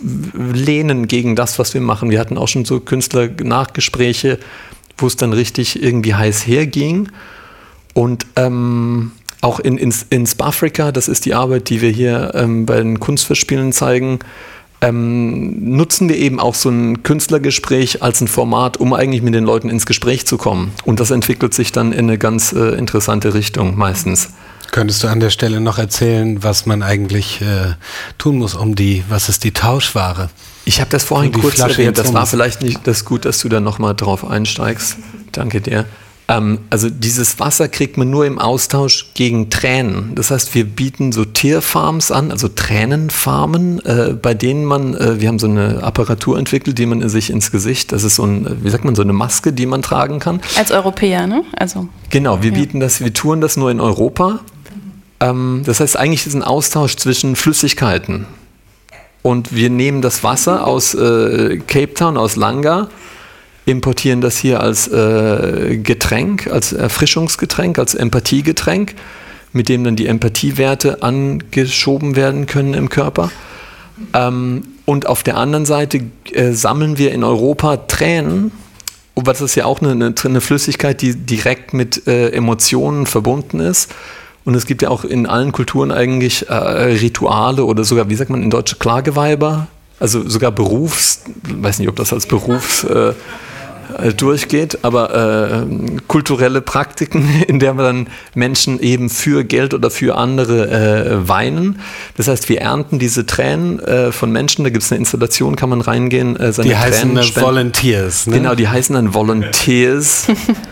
lehnen gegen das, was wir machen. Wir hatten auch schon so Künstler-Nachgespräche, wo es dann richtig irgendwie heiß herging. Und ähm, auch in, in, in Spafrika, das ist die Arbeit, die wir hier ähm, bei den Kunstfestspielen zeigen, ähm, nutzen wir eben auch so ein Künstlergespräch als ein Format, um eigentlich mit den Leuten ins Gespräch zu kommen. Und das entwickelt sich dann in eine ganz äh, interessante Richtung meistens. Könntest du an der Stelle noch erzählen, was man eigentlich äh, tun muss, um die, was ist die Tauschware? Ich habe das vorhin um kurz Flasche erwähnt, das um. war vielleicht nicht das gut, dass du da nochmal drauf einsteigst. Danke dir. Ähm, also dieses Wasser kriegt man nur im Austausch gegen Tränen. Das heißt, wir bieten so Tierfarms an, also Tränenfarmen, äh, bei denen man, äh, wir haben so eine Apparatur entwickelt, die man sich ins Gesicht, das ist so ein, wie sagt man, so eine Maske, die man tragen kann. Als Europäer, ne? Also, genau, wir ja. bieten das, wir touren das nur in Europa. Ähm, das heißt, eigentlich ist ein Austausch zwischen Flüssigkeiten. Und wir nehmen das Wasser aus äh, Cape Town, aus Langa, importieren das hier als äh, Getränk, als Erfrischungsgetränk, als Empathiegetränk, mit dem dann die Empathiewerte angeschoben werden können im Körper. Ähm, und auf der anderen Seite äh, sammeln wir in Europa Tränen, und das ist ja auch eine, eine, eine Flüssigkeit, die direkt mit äh, Emotionen verbunden ist. Und es gibt ja auch in allen Kulturen eigentlich äh, Rituale oder sogar, wie sagt man in Deutsch, Klageweiber, also sogar Berufs, ich weiß nicht, ob das als Berufs äh, durchgeht, aber äh, kulturelle Praktiken, in der man dann Menschen eben für Geld oder für andere äh, weinen. Das heißt, wir ernten diese Tränen äh, von Menschen, da gibt es eine Installation, kann man reingehen, äh, seine die heißen Tränen dann Volunteers, ne? Genau, die heißen dann Volunteers.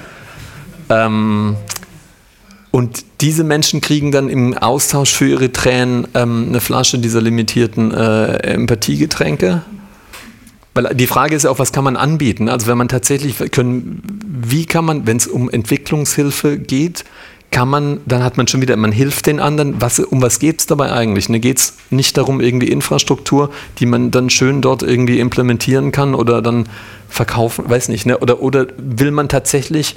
ähm, Und diese Menschen kriegen dann im Austausch für ihre Tränen ähm, eine Flasche dieser limitierten äh, Empathiegetränke. Weil die Frage ist ja auch, was kann man anbieten? Also wenn man tatsächlich können, wie kann man, wenn es um Entwicklungshilfe geht, kann man, dann hat man schon wieder, man hilft den anderen. Was, um was geht es dabei eigentlich? Ne, geht es nicht darum, irgendwie Infrastruktur, die man dann schön dort irgendwie implementieren kann oder dann verkaufen, weiß nicht, ne? Oder, oder will man tatsächlich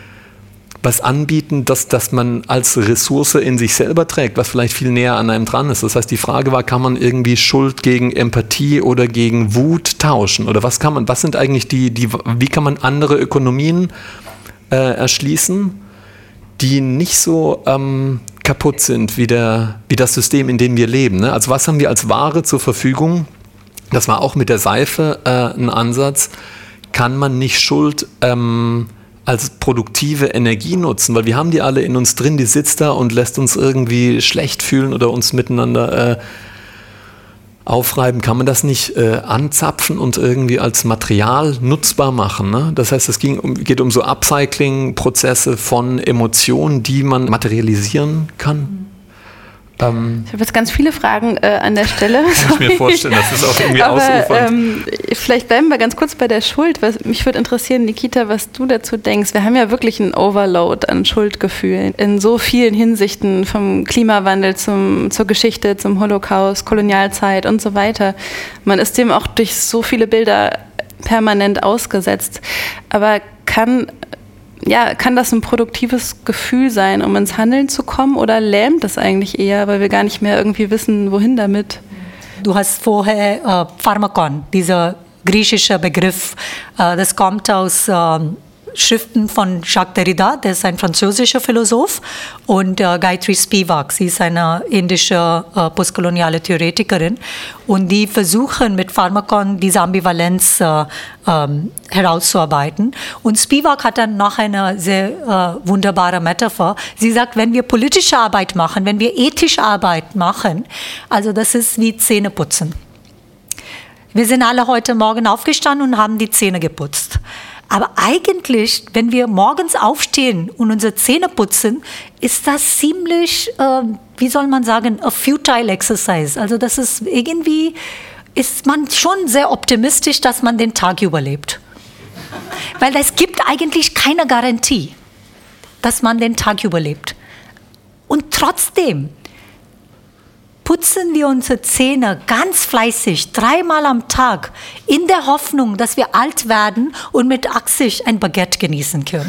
was anbieten, dass, dass man als Ressource in sich selber trägt, was vielleicht viel näher an einem dran ist. Das heißt, die Frage war, kann man irgendwie Schuld gegen Empathie oder gegen Wut tauschen? Oder was kann man, was sind eigentlich die, die wie kann man andere Ökonomien äh, erschließen, die nicht so ähm, kaputt sind wie, der, wie das System, in dem wir leben? Ne? Also was haben wir als Ware zur Verfügung? Das war auch mit der Seife äh, ein Ansatz. Kann man nicht Schuld ähm, als produktive Energie nutzen, weil wir haben die alle in uns drin, die sitzt da und lässt uns irgendwie schlecht fühlen oder uns miteinander äh, aufreiben. Kann man das nicht äh, anzapfen und irgendwie als Material nutzbar machen? Ne? Das heißt, es ging um, geht um so Upcycling-Prozesse von Emotionen, die man materialisieren kann. Ähm, ich habe jetzt ganz viele Fragen äh, an der Stelle. Kann ich mir vorstellen, das ist auch irgendwie Aber, ausufernd. Ähm, vielleicht bleiben wir ganz kurz bei der Schuld. Was, mich würde interessieren, Nikita, was du dazu denkst. Wir haben ja wirklich einen Overload an Schuldgefühlen in so vielen Hinsichten, vom Klimawandel zum, zur Geschichte, zum Holocaust, Kolonialzeit und so weiter. Man ist dem auch durch so viele Bilder permanent ausgesetzt. Aber kann... Ja, kann das ein produktives Gefühl sein, um ins Handeln zu kommen, oder lähmt das eigentlich eher, weil wir gar nicht mehr irgendwie wissen, wohin damit? Du hast vorher äh, Pharmakon, dieser griechische Begriff, äh, das kommt aus äh, Schriften von Jacques Derrida, der ist ein französischer Philosoph, und äh, Gayatri Spivak, sie ist eine indische äh, postkoloniale Theoretikerin, und die versuchen mit Pharmakon diese Ambivalenz äh, ähm, herauszuarbeiten. Und Spivak hat dann noch eine sehr äh, wunderbare Metapher. Sie sagt, wenn wir politische Arbeit machen, wenn wir ethische Arbeit machen, also das ist wie Zähneputzen. Wir sind alle heute Morgen aufgestanden und haben die Zähne geputzt. Aber eigentlich, wenn wir morgens aufstehen und unsere Zähne putzen, ist das ziemlich, äh, wie soll man sagen, a futile exercise. Also das ist irgendwie, ist man schon sehr optimistisch, dass man den Tag überlebt. Weil es gibt eigentlich keine Garantie, dass man den Tag überlebt. Und trotzdem putzen wir unsere Zähne ganz fleißig, dreimal am Tag, in der Hoffnung, dass wir alt werden und mit achtzig ein Baguette genießen können.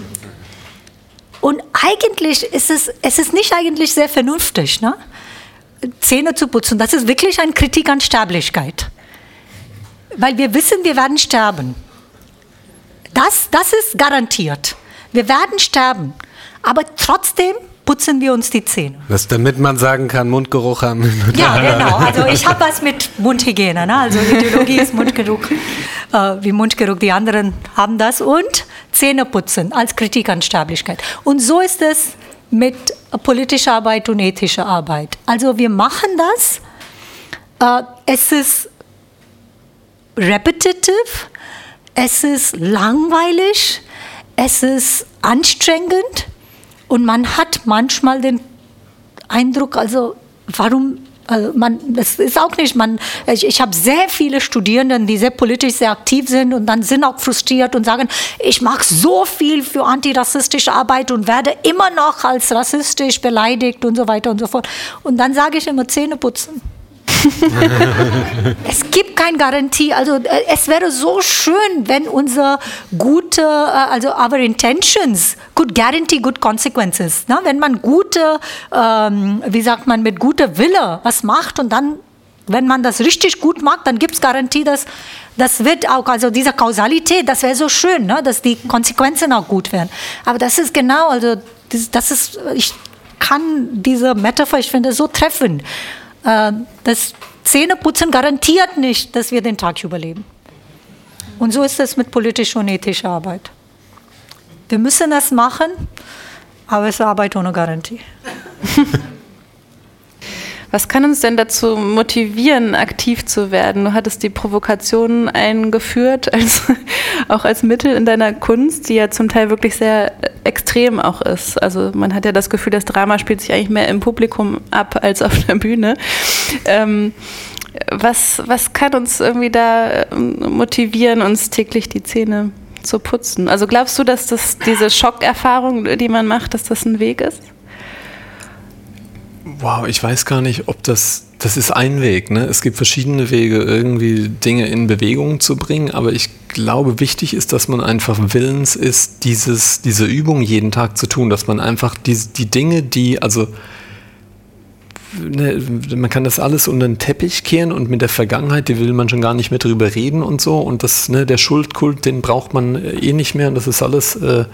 Und eigentlich ist es, es ist nicht eigentlich sehr vernünftig, ne? Zähne zu putzen. Das ist wirklich eine Kritik an Sterblichkeit. weil wir wissen, wir werden sterben. Das, das ist garantiert. Wir werden sterben, aber trotzdem putzen wir uns die Zähne. Das, damit man sagen kann, Mundgeruch haben. Ja, genau. Also ich habe was mit Mundhygiene. Ne? Also Ideologie ist Mundgeruch, äh, wie Mundgeruch. Die anderen haben das. Und Zähneputzen als Kritik an Sterblichkeit. Und so ist es mit politischer Arbeit und ethischer Arbeit. Also wir machen das. Äh, es ist repetitive. Es ist langweilig. Es ist anstrengend. Und man hat manchmal den Eindruck, also warum, also man, das ist auch nicht, man, ich, ich habe sehr viele Studierende, die sehr politisch sehr aktiv sind und dann sind auch frustriert und sagen, ich mache so viel für antirassistische Arbeit und werde immer noch als rassistisch beleidigt und so weiter und so fort. Und dann sage ich immer Zähne putzen. Es gibt keine Garantie. Also es wäre so schön, wenn unsere gute, also our intentions could guarantee good consequences. Ne? Wenn man gute, ähm, wie sagt man, mit guter Wille was macht und dann, wenn man das richtig gut macht, dann gibt es Garantie, dass das wird auch, also diese Kausalität, das wäre so schön, ne? Dass die Konsequenzen auch gut werden. Aber das ist genau, also das, das ist, ich kann diese Metapher, ich finde, so treffend. Das Zähneputzen garantiert nicht, dass wir den Tag überleben. Und so ist es mit politischer und ethischer Arbeit. Wir müssen es machen, aber es ist Arbeit ohne Garantie. Was kann uns denn dazu motivieren, aktiv zu werden? Du hattest die Provokation eingeführt, als, auch als Mittel in deiner Kunst, die ja zum Teil wirklich sehr extrem auch ist. Also man hat ja das Gefühl, das Drama spielt sich eigentlich mehr im Publikum ab als auf der Bühne. Ähm, was, was kann uns irgendwie da motivieren, uns täglich die Zähne zu putzen? Also glaubst du, dass das diese Schockerfahrung, die man macht, dass das ein Weg ist? Wow, ich weiß gar nicht, ob das, das ist ein Weg, ne? Es gibt verschiedene Wege, irgendwie Dinge in Bewegung zu bringen, aber ich glaube, wichtig ist, dass man einfach willens ist, dieses, diese Übung jeden Tag zu tun, dass man einfach die, die Dinge, die, also ne, man kann das alles unter den Teppich kehren und mit der Vergangenheit, die will man schon gar nicht mehr drüber reden und so und das, ne, der Schuldkult, den braucht man eh nicht mehr und das ist alles... Äh,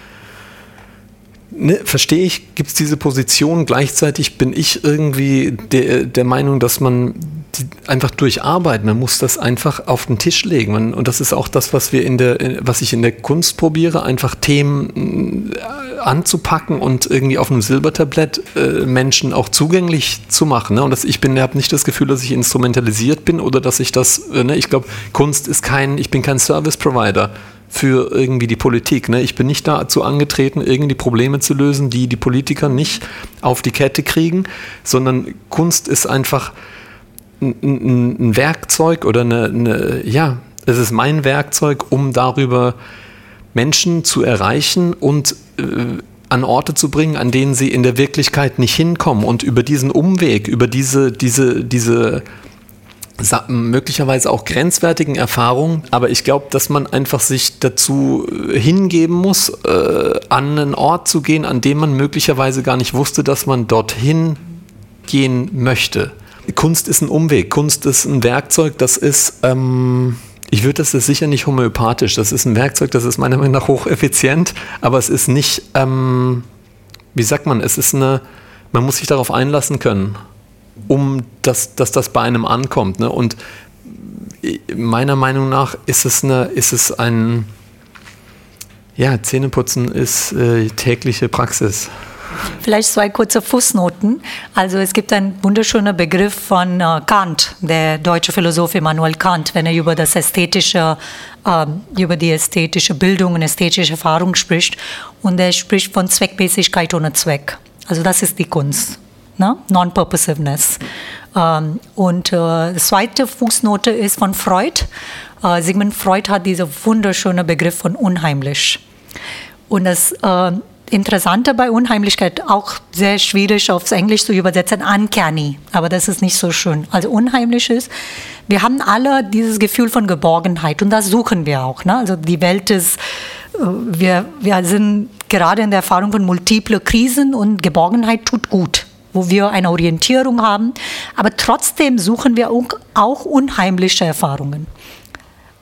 Ne, verstehe ich, gibt es diese Position, gleichzeitig bin ich irgendwie der, der Meinung, dass man die einfach durch Arbeit, man muss das einfach auf den Tisch legen. Man, und das ist auch das, was wir in der, was ich in der Kunst probiere, einfach Themen anzupacken und irgendwie auf einem Silbertablett äh, Menschen auch zugänglich zu machen. Ne? Und das, ich bin, habe nicht das Gefühl, dass ich instrumentalisiert bin oder dass ich das, äh, ne? Ich glaube, Kunst ist kein, ich bin kein Service-Provider für irgendwie die Politik. Ne? Ich bin nicht dazu angetreten, irgendwie Probleme zu lösen, die die Politiker nicht auf die Kette kriegen, sondern Kunst ist einfach ein, ein, ein Werkzeug oder eine, eine, ja, es ist mein Werkzeug, um darüber Menschen zu erreichen und äh, an Orte zu bringen, an denen sie in der Wirklichkeit nicht hinkommen und über diesen Umweg, über diese, diese, diese möglicherweise auch grenzwertigen Erfahrungen, aber ich glaube, dass man einfach sich dazu hingeben muss, äh, an einen Ort zu gehen, an dem man möglicherweise gar nicht wusste, dass man dorthin gehen möchte. Kunst ist ein Umweg, Kunst ist ein Werkzeug, das ist, ähm, ich würde das ist sicher nicht homöopathisch, das ist ein Werkzeug, das ist meiner Meinung nach hocheffizient, aber es ist nicht, ähm, wie sagt man, es ist eine, man muss sich darauf einlassen können, um dass, dass das bei einem ankommt. Ne? Und meiner Meinung nach ist es, eine, ist es ein, ja, Zähneputzen ist äh, tägliche Praxis. Vielleicht zwei kurze Fußnoten. Also es gibt einen wunderschönen Begriff von äh, Kant, der deutsche Philosoph Immanuel Kant, wenn er über das ästhetische, äh, über die ästhetische Bildung und ästhetische Erfahrung spricht. Und er spricht von Zweckmäßigkeit ohne Zweck. Also das ist die Kunst. Ne? Non-Purposiveness. Ähm, und äh, die zweite Fußnote ist von Freud. Äh, Sigmund Freud hat diesen wunderschönen Begriff von unheimlich. Und das äh, Interessante bei Unheimlichkeit, auch sehr schwierig aufs Englisch zu übersetzen, uncanny, aber das ist nicht so schön. Also unheimlich ist, wir haben alle dieses Gefühl von Geborgenheit und das suchen wir auch. Ne? Also die Welt ist, wir, wir sind gerade in der Erfahrung von multiplen Krisen und Geborgenheit tut gut, wo wir eine Orientierung haben, aber trotzdem suchen wir auch unheimliche Erfahrungen.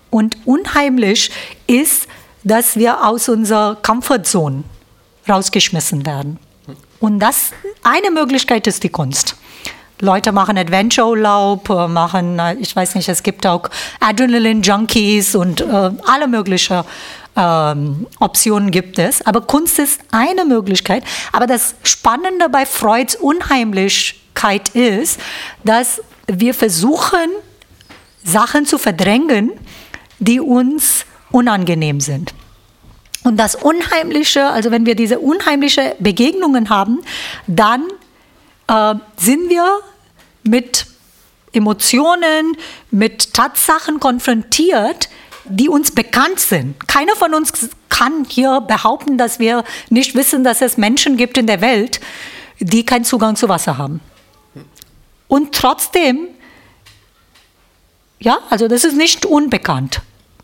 Und unheimlich ist, dass wir aus unserer Comfortzone rausgeschmissen werden. Und das, eine Möglichkeit ist die Kunst. Leute machen Adventure-Urlaub, machen, ich weiß nicht, es gibt auch Adrenalin-Junkies und äh, alle möglichen ähm, Optionen gibt es. Aber Kunst ist eine Möglichkeit. Aber das Spannende bei Freuds Unheimlichkeit ist, dass wir versuchen, Sachen zu verdrängen, die uns unangenehm sind. Und das Unheimliche, also wenn wir diese unheimlichen Begegnungen haben, dann äh, sind wir mit Emotionen, mit Tatsachen konfrontiert, die uns bekannt sind. Keiner von uns kann hier behaupten, dass wir nicht wissen, dass es Menschen gibt in der Welt, die keinen Zugang zu Wasser haben. Und trotzdem, ja, also das ist nicht unbekannt.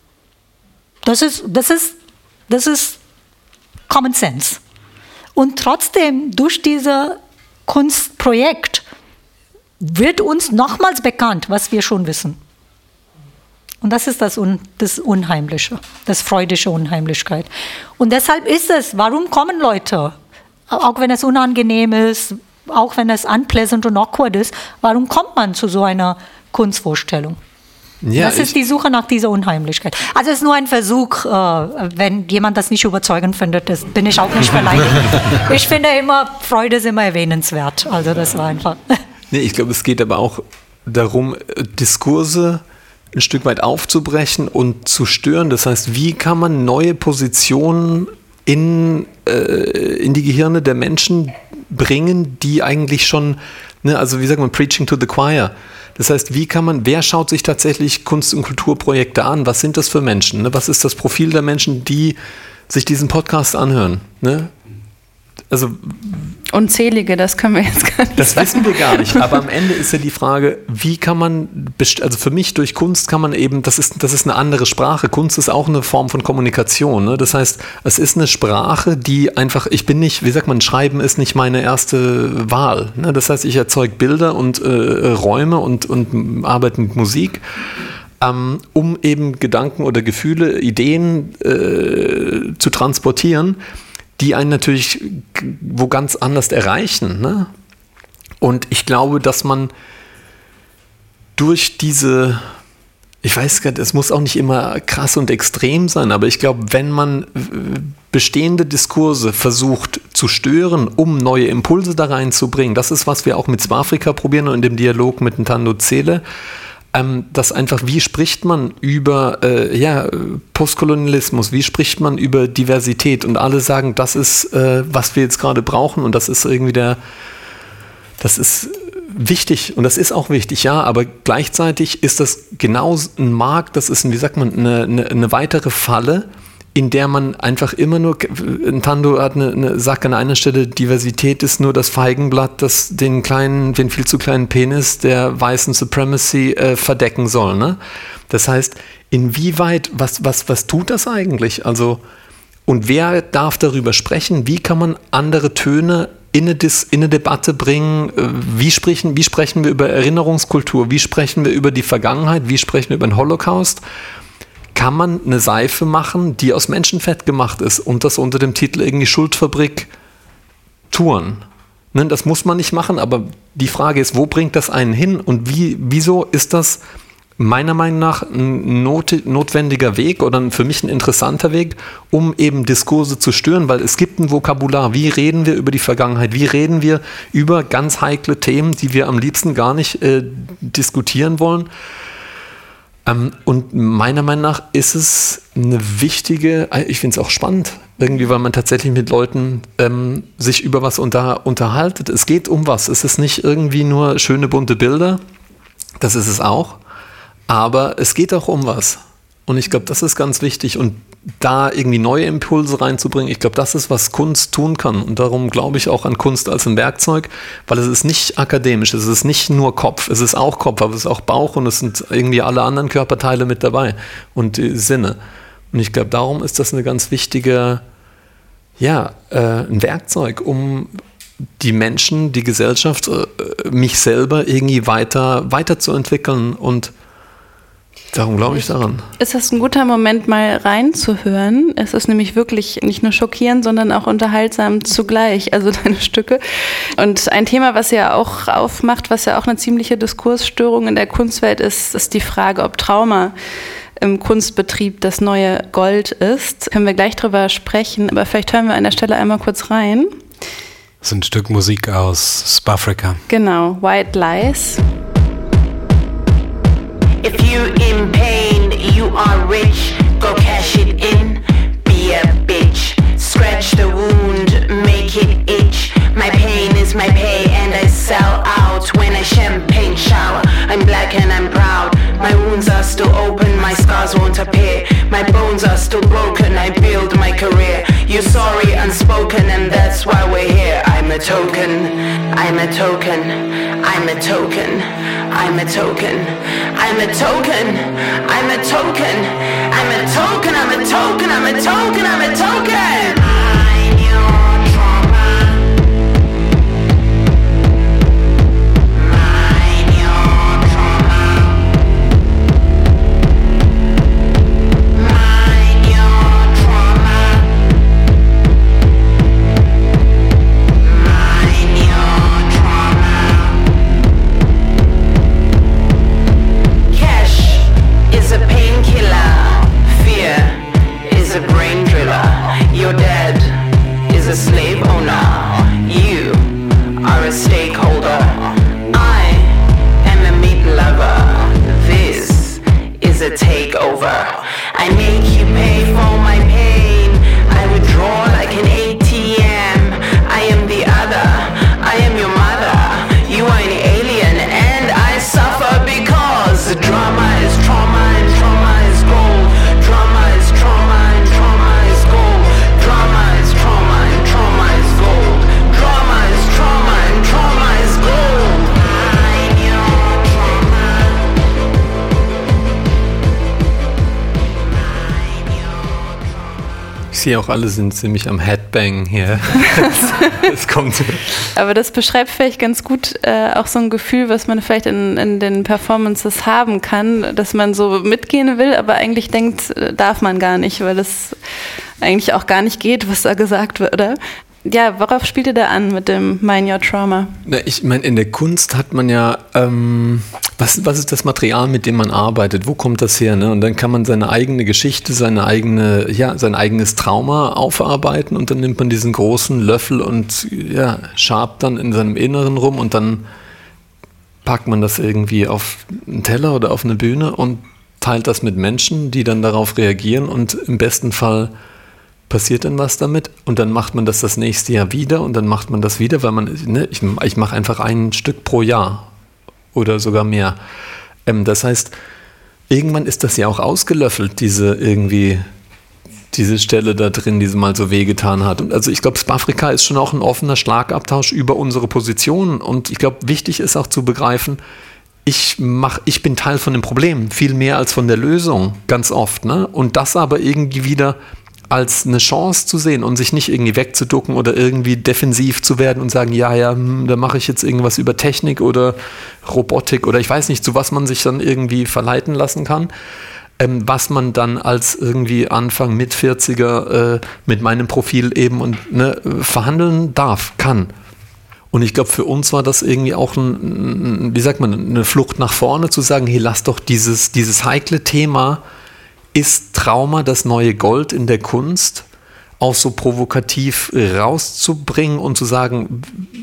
Das ist, das ist, das ist Common Sense. Und trotzdem, durch dieses Kunstprojekt wird uns nochmals bekannt, was wir schon wissen. Und das ist das, Un- das Unheimliche, das freudige Unheimlichkeit. Und deshalb ist es, warum kommen Leute, auch wenn es unangenehm ist, auch wenn es unpleasant und awkward ist, warum kommt man zu so einer Kunstvorstellung? Ja, das ist die Suche nach dieser Unheimlichkeit. Also es ist nur ein Versuch, äh, wenn jemand das nicht überzeugend findet, das bin ich auch nicht verleitet. Ich finde immer, Freude ist immer erwähnenswert. Also das war einfach. Nee, ich glaube, es geht aber auch darum, Diskurse ein Stück weit aufzubrechen und zu stören. Das heißt, wie kann man neue Positionen in, äh, in die Gehirne der Menschen bringen, die eigentlich schon, ne, also wie sagt man, preaching to the choir. Das heißt, wie kann man, wer schaut sich tatsächlich Kunst- und Kulturprojekte an? Was sind das für Menschen? Ne? Was ist das Profil der Menschen, die sich diesen Podcast anhören? Ne? Also Unzählige, das können wir jetzt gar nicht Das sagen. wissen wir gar nicht, aber am Ende ist ja die Frage, wie kann man, best- also für mich durch Kunst kann man eben, das ist, das ist eine andere Sprache, Kunst ist auch eine Form von Kommunikation, ne? Das heißt, es ist eine Sprache, die einfach, ich bin nicht, wie sagt man, Schreiben ist nicht meine erste Wahl, ne? Das heißt, ich erzeuge Bilder und äh, Räume und, und arbeite mit Musik, ähm, um eben Gedanken oder Gefühle, Ideen äh, zu transportieren, die einen natürlich wo ganz anders erreichen. Ne? Und ich glaube, dass man durch diese, ich weiß gar nicht, es muss auch nicht immer krass und extrem sein, aber ich glaube, wenn man bestehende Diskurse versucht zu stören, um neue Impulse da reinzubringen, das ist, was wir auch mit Swafrika probieren und in dem Dialog mit Ntando Tsele, Ähm, dass einfach, wie spricht man über äh, ja, Postkolonialismus, wie spricht man über Diversität und alle sagen, das ist, äh, was wir jetzt gerade brauchen und das ist irgendwie der, das ist wichtig und das ist auch wichtig, ja, aber gleichzeitig ist das genau ein Markt, das ist, ein, wie sagt man, eine, eine, eine weitere Falle, in der man einfach immer nur, Ntando hat eine, eine, sagt an einer Stelle, Diversität ist nur das Feigenblatt, das den kleinen, den viel zu kleinen Penis der weißen Supremacy äh, verdecken soll. Ne? Das heißt, inwieweit, was, was, was tut das eigentlich? Also, und wer darf darüber sprechen? Wie kann man andere Töne in eine, Dis, in eine Debatte bringen? Wie sprechen, wie sprechen wir über Erinnerungskultur? Wie sprechen wir über die Vergangenheit? Wie sprechen wir über den Holocaust? Kann man eine Seife machen, die aus Menschenfett gemacht ist und das unter dem Titel irgendwie Schuldfabrik touren? Ne, das muss man nicht machen, aber die Frage ist, wo bringt das einen hin und wie, wieso ist das meiner Meinung nach ein not, notwendiger Weg oder für mich ein interessanter Weg, um eben Diskurse zu stören, weil es gibt ein Vokabular. Wie reden wir über die Vergangenheit? Wie reden wir über ganz heikle Themen, die wir am liebsten gar nicht äh, diskutieren wollen? Ähm, und meiner Meinung nach ist es eine wichtige, ich finde es auch spannend, irgendwie, weil man tatsächlich mit Leuten ähm, sich über was unter, unterhaltet. Es geht um was. Es ist nicht irgendwie nur schöne bunte Bilder, das ist es auch, aber es geht auch um was. Und ich glaube, das ist ganz wichtig und da irgendwie neue Impulse reinzubringen, ich glaube, das ist, was Kunst tun kann und darum glaube ich auch an Kunst als ein Werkzeug, weil es ist nicht akademisch, es ist nicht nur Kopf, es ist auch Kopf, aber es ist auch Bauch und es sind irgendwie alle anderen Körperteile mit dabei und die Sinne. Und ich glaube, darum ist das eine ganz wichtige, ja, äh, ein Werkzeug, um die Menschen, die Gesellschaft, äh, mich selber irgendwie weiter, weiterzuentwickeln und Darum glaube ich daran. Ist das ein guter Moment, mal reinzuhören? Es ist nämlich wirklich nicht nur schockierend, sondern auch unterhaltsam zugleich, also deine Stücke. Und ein Thema, was ihr auch aufmacht, was ja auch eine ziemliche Diskursstörung in der Kunstwelt ist, ist die Frage, ob Trauma im Kunstbetrieb das neue Gold ist. Können wir gleich drüber sprechen, aber vielleicht hören wir an der Stelle einmal kurz rein. Das ist ein Stück Musik aus Spafrika. Genau, White Lies. If you in pain, you are rich, go cash it in, be a bitch, scratch the wound, make it itch, my pain is my pay and I sell out when I champagne shower, I'm black and I'm proud, my wounds are still open, my scars won't appear, my bones are still broken, I build my career, you're sorry unspoken and that's why we're here, I'm a token, I'm a token, I'm a token, I'm a token, I'm a token, I'm a token, I'm a token, I'm a token, I'm a token, I'm a token. Mind your trauma. Mind your trauma. Mind your trauma. Mind your trauma. Cash is a painkiller. Fear is a brain driller. Your dad is a slave owner. You are a stakeholder. I am a meat lover. This is a takeover. I make you pay for my pain. I withdraw like an A T M. I am the other. I am your mother. You are an alien and I suffer because drama is trauma and trauma is gold. Drama is trauma and trauma is gold. Drama is trauma and trauma is gold. Drama is trauma and trauma is gold. Mind your trauma. Mind your trauma. Ich sehe auch, alle sind ziemlich am Headbang hier. Es kommt. Aber das beschreibt vielleicht ganz gut äh, auch so ein Gefühl, was man vielleicht in, in den Performances haben kann, dass man so mitgehen will, aber eigentlich denkt, äh, darf man gar nicht, weil es eigentlich auch gar nicht geht, was da gesagt wird, oder? Ja, worauf spielt ihr da an mit dem Mind Your Trauma? Na, ich meine, in der Kunst hat man ja, ähm, was, was ist das Material, mit dem man arbeitet? Wo kommt das her? Ne? Und dann kann man seine eigene Geschichte, seine eigene, ja, sein eigenes Trauma aufarbeiten und dann nimmt man diesen großen Löffel und ja, schabt dann in seinem Inneren rum und dann packt man das irgendwie auf einen Teller oder auf eine Bühne und teilt das mit Menschen, die dann darauf reagieren und im besten Fall passiert dann was damit und dann macht man das das nächste Jahr wieder und dann macht man das wieder, weil man, ne, ich, ich mache einfach ein Stück pro Jahr oder sogar mehr. Ähm, das heißt, irgendwann ist das ja auch ausgelöffelt, diese irgendwie, diese Stelle da drin, die sie mal so wehgetan hat. Und also ich glaube, Spafrika ist schon auch ein offener Schlagabtausch über unsere Positionen und ich glaube, wichtig ist auch zu begreifen, ich mach, ich bin Teil von dem Problem, viel mehr als von der Lösung, ganz oft, ne? Und das aber irgendwie wieder als eine Chance zu sehen und sich nicht irgendwie wegzuducken oder irgendwie defensiv zu werden und sagen, ja, ja, hm, da mache ich jetzt irgendwas über Technik oder Robotik oder ich weiß nicht, zu was man sich dann irgendwie verleiten lassen kann, ähm, was man dann als irgendwie Anfang, mit vierziger äh, mit meinem Profil eben und ne, verhandeln darf, kann. Und ich glaube, für uns war das irgendwie auch ein, wie sagt man, eine Flucht nach vorne, zu sagen, hey, lass doch dieses, dieses heikle Thema, ist Trauma das neue Gold in der Kunst, auch so provokativ rauszubringen und zu sagen,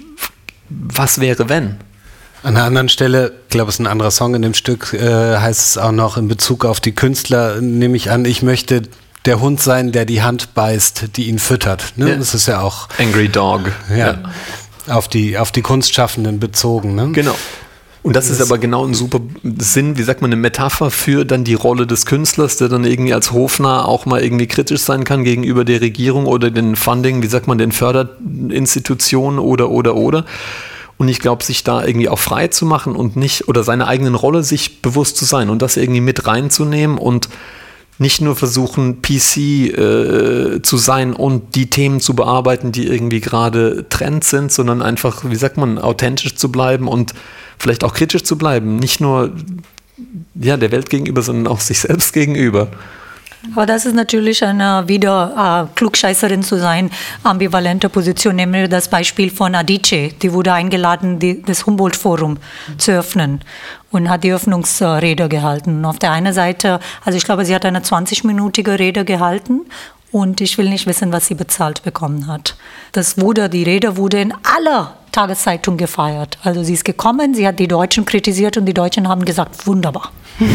was wäre, wenn? An einer anderen Stelle, ich glaube, es ist ein anderer Song in dem Stück, äh, heißt es auch noch in Bezug auf die Künstler, nehme ich an, ich möchte der Hund sein, der die Hand beißt, die ihn füttert. Ne? Ja. Das ist ja auch Angry Dog. Ja, Ja. Auf, die, auf die Kunstschaffenden bezogen. Ne? Genau. Und das ist aber genau ein super Sinn, wie sagt man, eine Metapher für dann die Rolle des Künstlers, der dann irgendwie als hofnah auch mal irgendwie kritisch sein kann gegenüber der Regierung oder den Funding, wie sagt man, den Förderinstitutionen oder, oder, oder. Und ich glaube, sich da irgendwie auch frei zu machen und nicht, oder seine eigenen Rolle sich bewusst zu sein und das irgendwie mit reinzunehmen und nicht nur versuchen, P C äh, zu sein und die Themen zu bearbeiten, die irgendwie gerade Trend sind, sondern einfach, wie sagt man, authentisch zu bleiben und vielleicht auch kritisch zu bleiben. Nicht nur ja, der Welt gegenüber, sondern auch sich selbst gegenüber. Aber das ist natürlich eine wieder äh, Klugscheißerin zu sein, ambivalente Position. Nehmen wir das Beispiel von Adichie, die wurde eingeladen, die, das Humboldt-Forum zu öffnen und hat die Öffnungsrede gehalten. Und auf der einen Seite, also ich glaube, sie hat eine zwanzig-minütige Rede gehalten und ich will nicht wissen, was sie bezahlt bekommen hat. Das wurde, die Rede wurde in aller Tageszeitung gefeiert. Also sie ist gekommen, sie hat die Deutschen kritisiert und die Deutschen haben gesagt, wunderbar.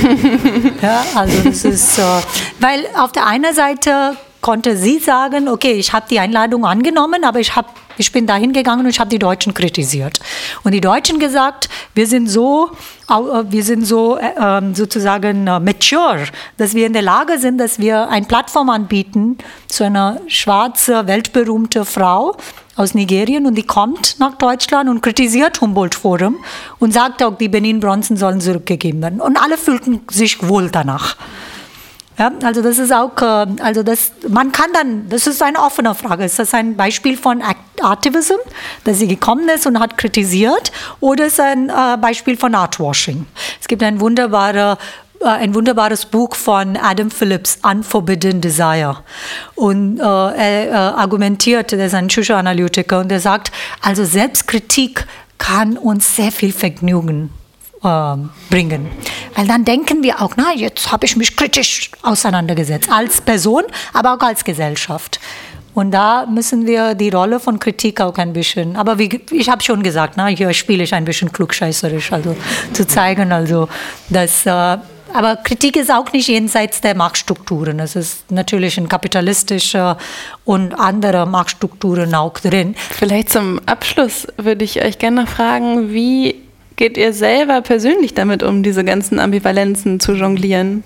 Ja, also das ist, äh, weil auf der einen Seite konnte sie sagen, okay, ich habe die Einladung angenommen, aber ich, hab, ich bin dahin gegangen und ich habe die Deutschen kritisiert. Und die Deutschen gesagt, wir sind so, wir sind so äh, sozusagen äh, mature, dass wir in der Lage sind, dass wir eine Plattform anbieten zu einer schwarzen, weltberühmten Frau aus Nigerien und die kommt nach Deutschland und kritisiert Humboldt-Forum und sagt auch, die Benin-Bronzen sollen zurückgegeben werden. Und alle fühlten sich wohl danach. Ja, also das ist auch, also das, man kann dann, das ist eine offene Frage. Ist das ein Beispiel von Activism, dass sie gekommen ist und hat kritisiert, oder ist es ein äh, Beispiel von Artwashing? Es gibt ein wunderbare ein wunderbares Buch von Adam Phillips, Unforbidden Desire. Und äh, er äh, argumentiert, er ist ein Psychoanalytiker, und er sagt, also Selbstkritik kann uns sehr viel Vergnügen äh, bringen. Weil dann denken wir auch, na, jetzt habe ich mich kritisch auseinandergesetzt, als Person, aber auch als Gesellschaft. Und da müssen wir die Rolle von Kritik auch ein bisschen, aber wie ich habe schon gesagt, na, hier spiele ich ein bisschen klugscheißerisch, also zu zeigen, also dass äh, aber Kritik ist auch nicht jenseits der Machtstrukturen. Es ist natürlich ein kapitalistischer und andere Machtstrukturen auch drin. Vielleicht zum Abschluss würde ich euch gerne noch fragen, wie geht ihr selber persönlich damit um, diese ganzen Ambivalenzen zu jonglieren?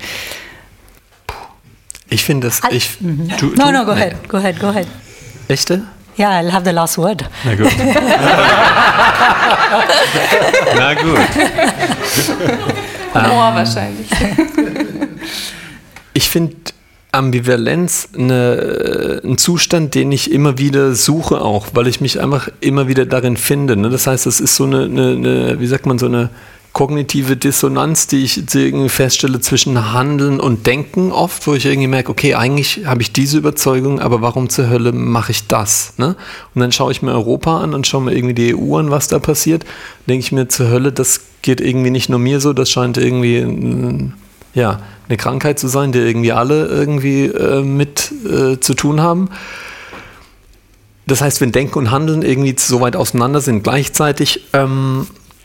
Ich finde das... Ich, mhm. du, no, no, go ahead, go ahead, go ahead. Echte? Ja, yeah, I'll have the last word. Na gut. Na gut. Humor um, wahrscheinlich. Ich finde Ambivalenz eine, ein Zustand, den ich immer wieder suche auch, weil ich mich einfach immer wieder darin finde. Ne? Das heißt, es ist so eine, eine, eine, wie sagt man, so eine kognitive Dissonanz, die ich irgendwie feststelle zwischen Handeln und Denken oft, wo ich irgendwie merke, okay, eigentlich habe ich diese Überzeugung, aber warum zur Hölle mache ich das? Ne? Und dann schaue ich mir Europa an und schaue mir irgendwie die E U an, was da passiert. Denke ich mir, zur Hölle, das geht irgendwie nicht nur mir so, das scheint irgendwie ja, eine Krankheit zu sein, die irgendwie alle irgendwie äh, mit äh, zu tun haben. Das heißt, wenn Denken und Handeln irgendwie so weit auseinander sind gleichzeitig, ähm,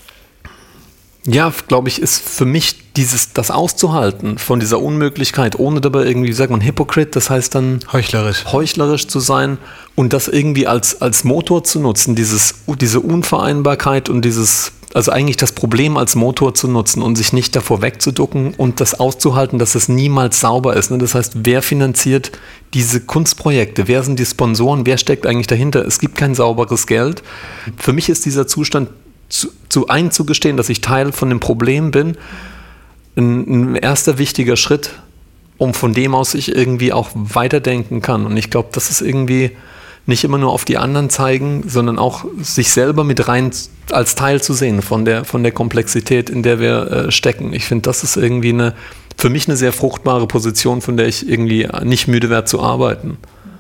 ja, glaube ich, ist für mich dieses, das auszuhalten von dieser Unmöglichkeit, ohne dabei irgendwie, wie sagt man, Hypocrite, das heißt dann heuchlerisch, heuchlerisch zu sein und das irgendwie als, als Motor zu nutzen, dieses, diese Unvereinbarkeit und dieses, also eigentlich das Problem als Motor zu nutzen und sich nicht davor wegzuducken und das auszuhalten, dass es niemals sauber ist. Ne? Das heißt, wer finanziert diese Kunstprojekte? Wer sind die Sponsoren? Wer steckt eigentlich dahinter? Es gibt kein sauberes Geld. Für mich ist dieser Zustand Zu, zu einzugestehen, dass ich Teil von dem Problem bin, ein, ein erster wichtiger Schritt, um von dem aus ich irgendwie auch weiterdenken kann. Und ich glaube, das ist irgendwie nicht immer nur auf die anderen zeigen, sondern auch sich selber mit rein als Teil zu sehen von der, von der Komplexität, in der wir äh, stecken. Ich finde, das ist irgendwie eine, für mich eine sehr fruchtbare Position, von der ich irgendwie nicht müde werde zu arbeiten.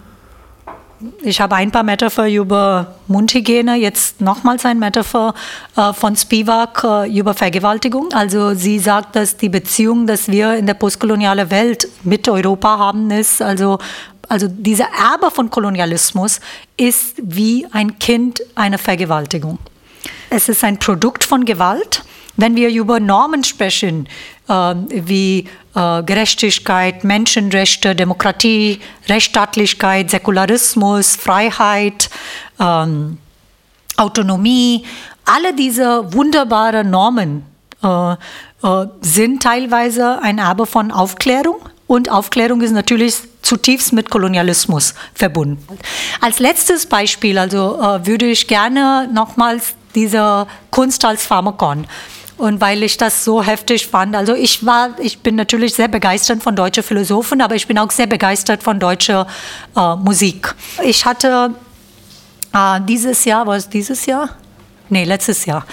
Ich habe ein paar Metaphern über Mundhygiene, jetzt nochmals ein Metapher äh, von Spivak äh, über Vergewaltigung. Also sie sagt, dass die Beziehung, dass wir in der postkolonialen Welt mit Europa haben, ist, also, also dieser Erbe von Kolonialismus ist wie ein Kind eine Vergewaltigung. Es ist ein Produkt von Gewalt. Wenn wir über Normen sprechen, äh, wie äh, Gerechtigkeit, Menschenrechte, Demokratie, Rechtsstaatlichkeit, Säkularismus, Freiheit, ähm, Autonomie, alle diese wunderbaren Normen äh, äh, sind teilweise ein Erbe von Aufklärung. Und Aufklärung ist natürlich zutiefst mit Kolonialismus verbunden. Als letztes Beispiel, also äh, würde ich gerne nochmals diese Kunst als Pharmakon. Und weil ich das so heftig fand, also ich war, ich bin natürlich sehr begeistert von deutschen Philosophen, aber ich bin auch sehr begeistert von deutscher äh, Musik. Ich hatte äh, dieses Jahr, war es dieses Jahr? Nee, letztes Jahr,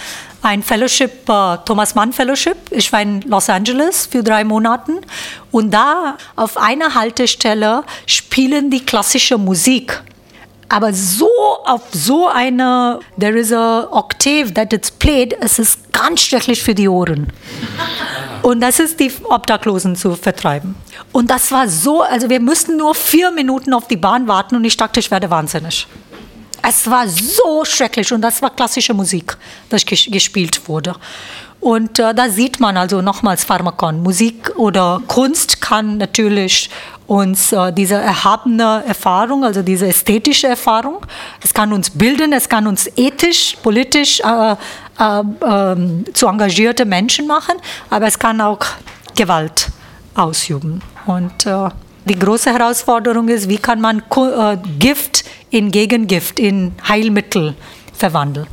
ein Fellowship, äh, Thomas Mann Fellowship. Ich war in Los Angeles für drei Monate und da auf einer Haltestelle spielen die klassische Musik. Aber so auf so eine, there is a octave that it's played, es ist ganz schrecklich für die Ohren. Und das ist die Obdachlosen zu vertreiben. Und das war so, also wir mussten nur vier Minuten auf die Bahn warten und ich dachte, ich werde wahnsinnig. Es war so schrecklich und das war klassische Musik, das gespielt wurde. Und äh, da sieht man also nochmals Pharmakon. Musik oder Kunst kann natürlich uns äh, diese erhabene Erfahrung, also diese ästhetische Erfahrung, es kann uns bilden, es kann uns ethisch, politisch äh, äh, äh, zu engagierte Menschen machen, aber es kann auch Gewalt ausüben. Und äh, die große Herausforderung ist, wie kann man äh, Gift in Gegengift, in Heilmittel verwandeln.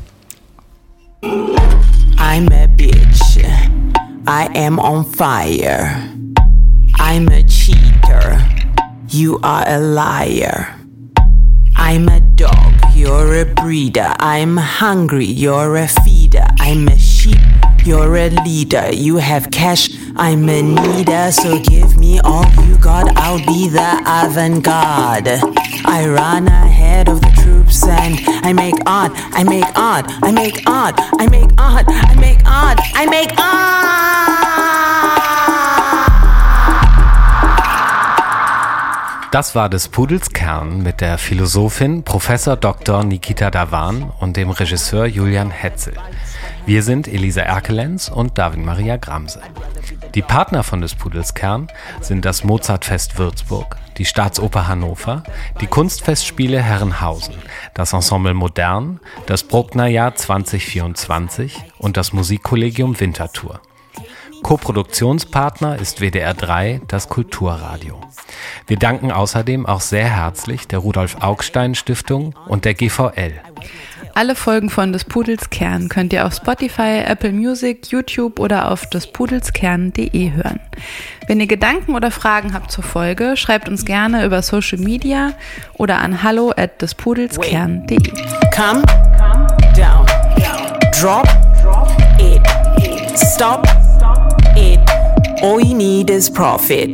I'm a bitch. I am on fire. I'm a cheater. You are a liar. I'm a dog. You're a breeder. I'm hungry. You're a feeder. I'm a sheep. You're a leader. You have cash. I'm a needer. So give me all you got. I'll be the avant-garde. I run ahead of the troops and I make art. I make art. I make art. I make art. I make art. I make art. Das war des Pudels Kern mit der Philosophin Professor Doktor Nikita Dhawan und dem Regisseur Julian Hetzel. Wir sind Elisa Erkelenz und David Maria Gramse. Die Partner von des Pudels Kern sind das Mozartfest Würzburg, die Staatsoper Hannover, die Kunstfestspiele Herrenhausen, das Ensemble Modern, das Brucknerjahr zwanzig vierundzwanzig und das Musikkollegium Winterthur. Co-Produktionspartner ist W D R drei, das Kulturradio. Wir danken außerdem auch sehr herzlich der Rudolf-Augstein-Stiftung und der G V L. Alle Folgen von des Pudels Kern könnt ihr auf Spotify, Apple Music, YouTube oder auf despudelskern punkt de hören. Wenn ihr Gedanken oder Fragen habt zur Folge, schreibt uns gerne über Social Media oder an hallo at despudelskern punkt de. Come down, drop it, stop it. All you need is profit.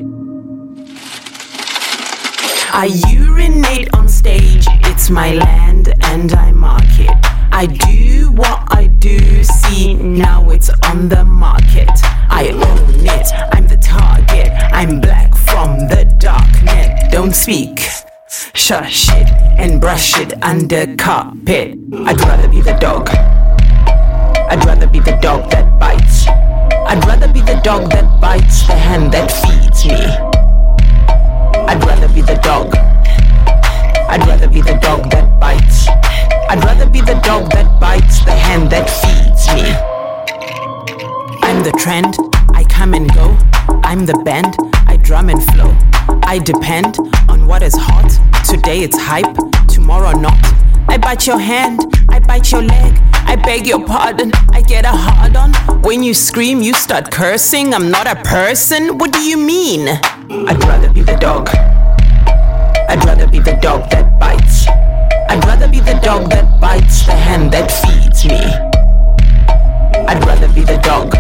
I urinate on stage, it's my land and I mark it. I do what I do, see now it's on the market. I own it, I'm the target, I'm black from the darknet. Don't speak, shush it and brush it under carpet. I'd rather be the dog, I'd rather be the dog that bites. I'd rather be the dog that bites the hand that feeds me. I'd rather be the dog. I'd rather be the dog that bites. I'd rather be the dog that bites the hand that feeds me. I'm the trend, I come and go. I'm the band, I drum and flow. I depend on what is hot. Today it's hype, tomorrow not. I bite your hand, I bite your leg. I beg your pardon, I get a hard on. When you scream, you start cursing. I'm not a person, what do you mean? I'd rather be the dog. I'd rather be the dog that bites. I'd rather be the dog that bites the hand that feeds me. I'd rather be the dog.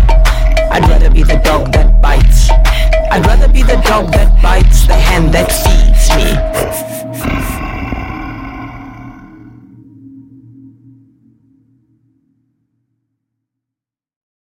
I'd rather be the dog that bites. I'd rather be the dog that bites the hand that feeds me.